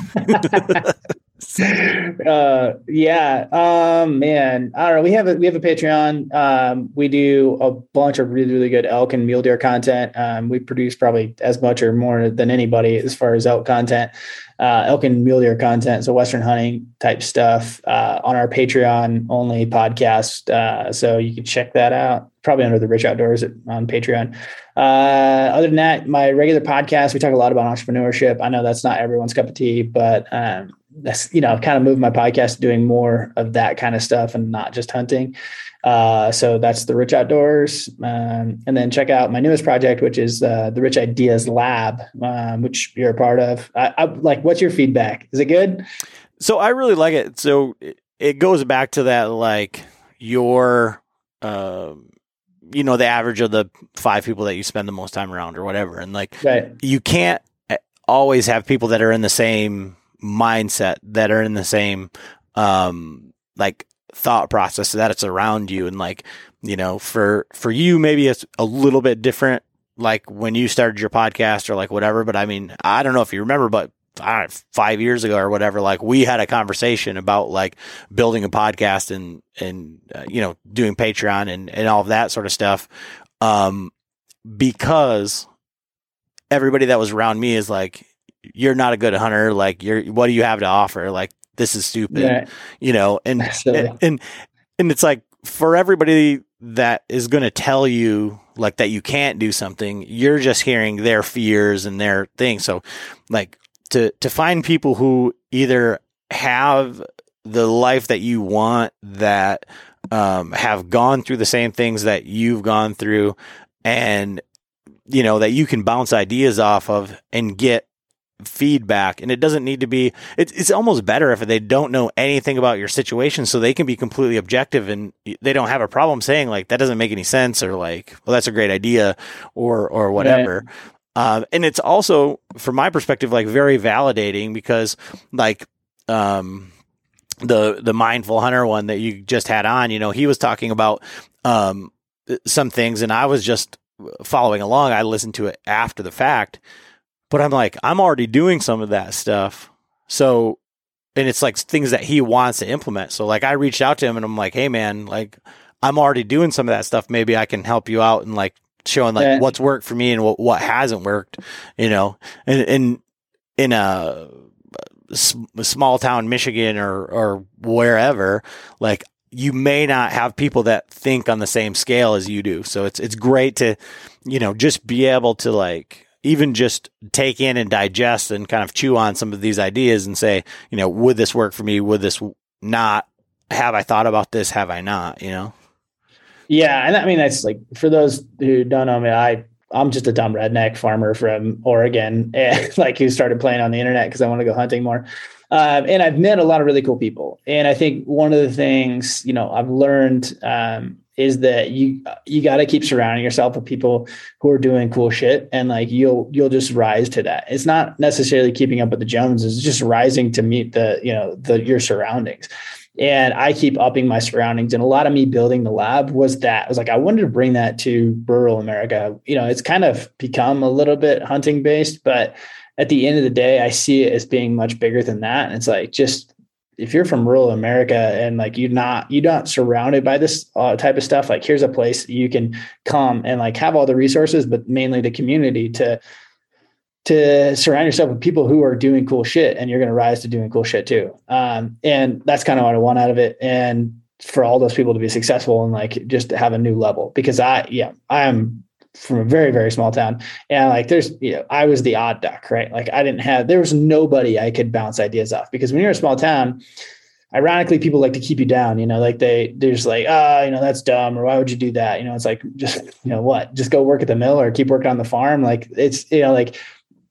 uh yeah um man I don't know, we have a we have a Patreon. Um we do a bunch of really really good elk and mule deer content. Um we produce probably as much or more than anybody as far as elk content, uh elk and mule deer content, so western hunting type stuff, uh on our Patreon only podcast. Uh so you can check that out, probably under the Rich Outdoors on Patreon. Uh other than that, my regular podcast, we talk a lot about entrepreneurship. I know that's not everyone's cup of tea, but um that's, you know, I've kind of moved my podcast to doing more of that kind of stuff and not just hunting. Uh, so that's the Rich Outdoors. Um, and then check out my newest project, which is uh, the Rich Ideas Lab, um, which you're a part of. I, I, like, what's your feedback? Is it good? So I really like it. So it, it goes back to that, like your, uh, you know, the average of the five people that you spend the most time around or whatever. And like, right. You can't always have people that are in the same mindset, that are in the same um like thought process that it's around you. And like, you know, for for you maybe it's a little bit different like when you started your podcast or like whatever, but I mean, I don't know if you remember, but I don't know, five years ago or whatever, like we had a conversation about like building a podcast and and uh, you know, doing Patreon and and all of that sort of stuff, um because everybody that was around me is like, you're not a good hunter. Like you're, what do you have to offer? Like, this is stupid, yeah. you know? And, and, and, and it's like for everybody that is going to tell you like that you can't do something, you're just hearing their fears and their things. So like to, to find people who either have the life that you want, that, um, have gone through the same things that you've gone through, and, you know, that you can bounce ideas off of and get feedback. And it doesn't need to be, it's, it's almost better if they don't know anything about your situation, so they can be completely objective and they don't have a problem saying like, that doesn't make any sense, or like, well, that's a great idea, or, or whatever. Right. Um, and it's also, from my perspective, like very validating, because like, um, the, the Mindful Hunter one that you just had on, you know, he was talking about, um, some things, and I was just following along. I listened to it after the fact, but I'm like, I'm already doing some of that stuff. So, and it's like things that he wants to implement. So like I reached out to him and I'm like, hey man, like I'm already doing some of that stuff. Maybe I can help you out and like showing like yeah. what's worked for me and what, what hasn't worked, you know, and, and in a, a small town, Michigan or, or wherever, like you may not have people that think on the same scale as you do. So it's, it's great to, you know, just be able to like, even just take in and digest and kind of chew on some of these ideas and say, you know, would this work for me? Would this not? Have I thought about this? Have I not? You know? Yeah. And I mean, that's like, for those who don't know me, I, I'm just a dumb redneck farmer from Oregon, and like who started playing on the internet because I want to go hunting more. Um, and I've met a lot of really cool people. And I think one of the things, you know, I've learned, um, is that you, you got to keep surrounding yourself with people who are doing cool shit. And like, you'll, you'll just rise to that. It's not necessarily keeping up with the Joneses. It's just rising to meet the, you know, the, your surroundings. And I keep upping my surroundings. And a lot of me building the lab was that. I was like, I wanted to bring that to rural America. You know, it's kind of become a little bit hunting based, but at the end of the day, I see it as being much bigger than that. And it's like, just, if you're from rural America and like you're not, you're not surrounded by this uh, type of stuff, like here's a place you can come and like have all the resources, but mainly the community to, to surround yourself with people who are doing cool shit, and you're going to rise to doing cool shit too. Um, and that's kind of what I want out of it. And for all those people to be successful and like just to have a new level, because I, yeah, I am from a very, very small town. And like, there's, you know, I was the odd duck, right? Like I didn't have, there was nobody I could bounce ideas off, because when you're a small town, ironically, people like to keep you down, you know, like they, they're just like, ah, oh, you know, that's dumb. Or why would you do that? You know, it's like, just, you know, what, just go work at the mill or keep working on the farm. Like it's, you know, like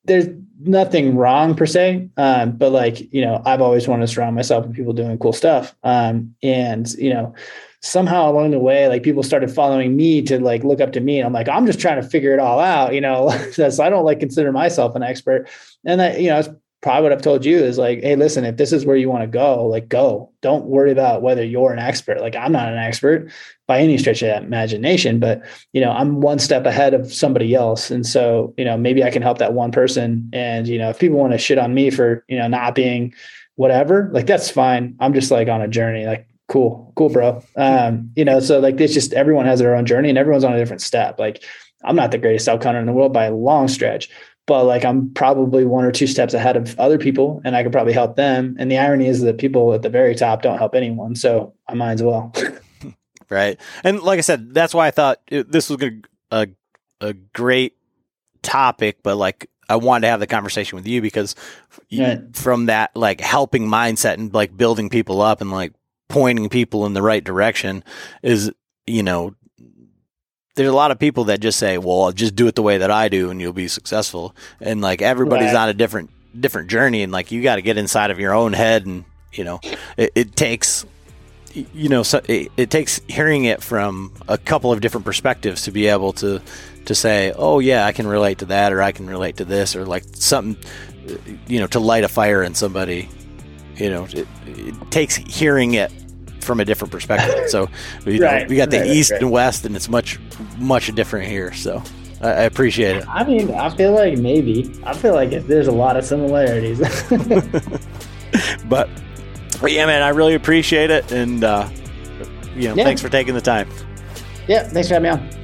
there's nothing wrong per se. Um, but like, you know, I've always wanted to surround myself with people doing cool stuff. Um, and, you know, somehow along the way, like people started following me to like look up to me. And I'm like, I'm just trying to figure it all out, you know, so I don't like consider myself an expert. And I, you know, it's probably what I've told you is like, hey, listen, if this is where you want to go, like go, don't worry about whether you're an expert. Like I'm not an expert by any stretch of that imagination, but you know, I'm one step ahead of somebody else. And so, you know, maybe I can help that one person. And, you know, if people want to shit on me for, you know, not being whatever, like that's fine. I'm just like on a journey, like, cool, cool, bro. Um, you know, so like it's just everyone has their own journey and everyone's on a different step. Like I'm not the greatest elk hunter in the world by a long stretch, but like I'm probably one or two steps ahead of other people and I could probably help them. And the irony is that people at the very top don't help anyone. So I might as well. Right. And like I said, that's why I thought it, this was gonna, a, a great topic, but like I wanted to have the conversation with you because you, right. from that like helping mindset and like building people up and like pointing people in the right direction is, you know, there's a lot of people that just say, well, I'll just do it the way that I do and you'll be successful. And like everybody's right. on a different, different journey. And like, you got to get inside of your own head. And, you know, it, it takes, you know, so it, it takes hearing it from a couple of different perspectives to be able to, to say, oh yeah, I can relate to that, or I can relate to this, or like something, you know, to light a fire in somebody. You know, it, it takes hearing it from a different perspective. So we, right, we got the right, East right. and West, and it's much, much different here. So I, I appreciate it. I mean, I feel like maybe, I feel like if there's a lot of similarities. but, but yeah, man, I really appreciate it. And, uh, you know, yeah. thanks for taking the time. Yeah. Thanks for having me on.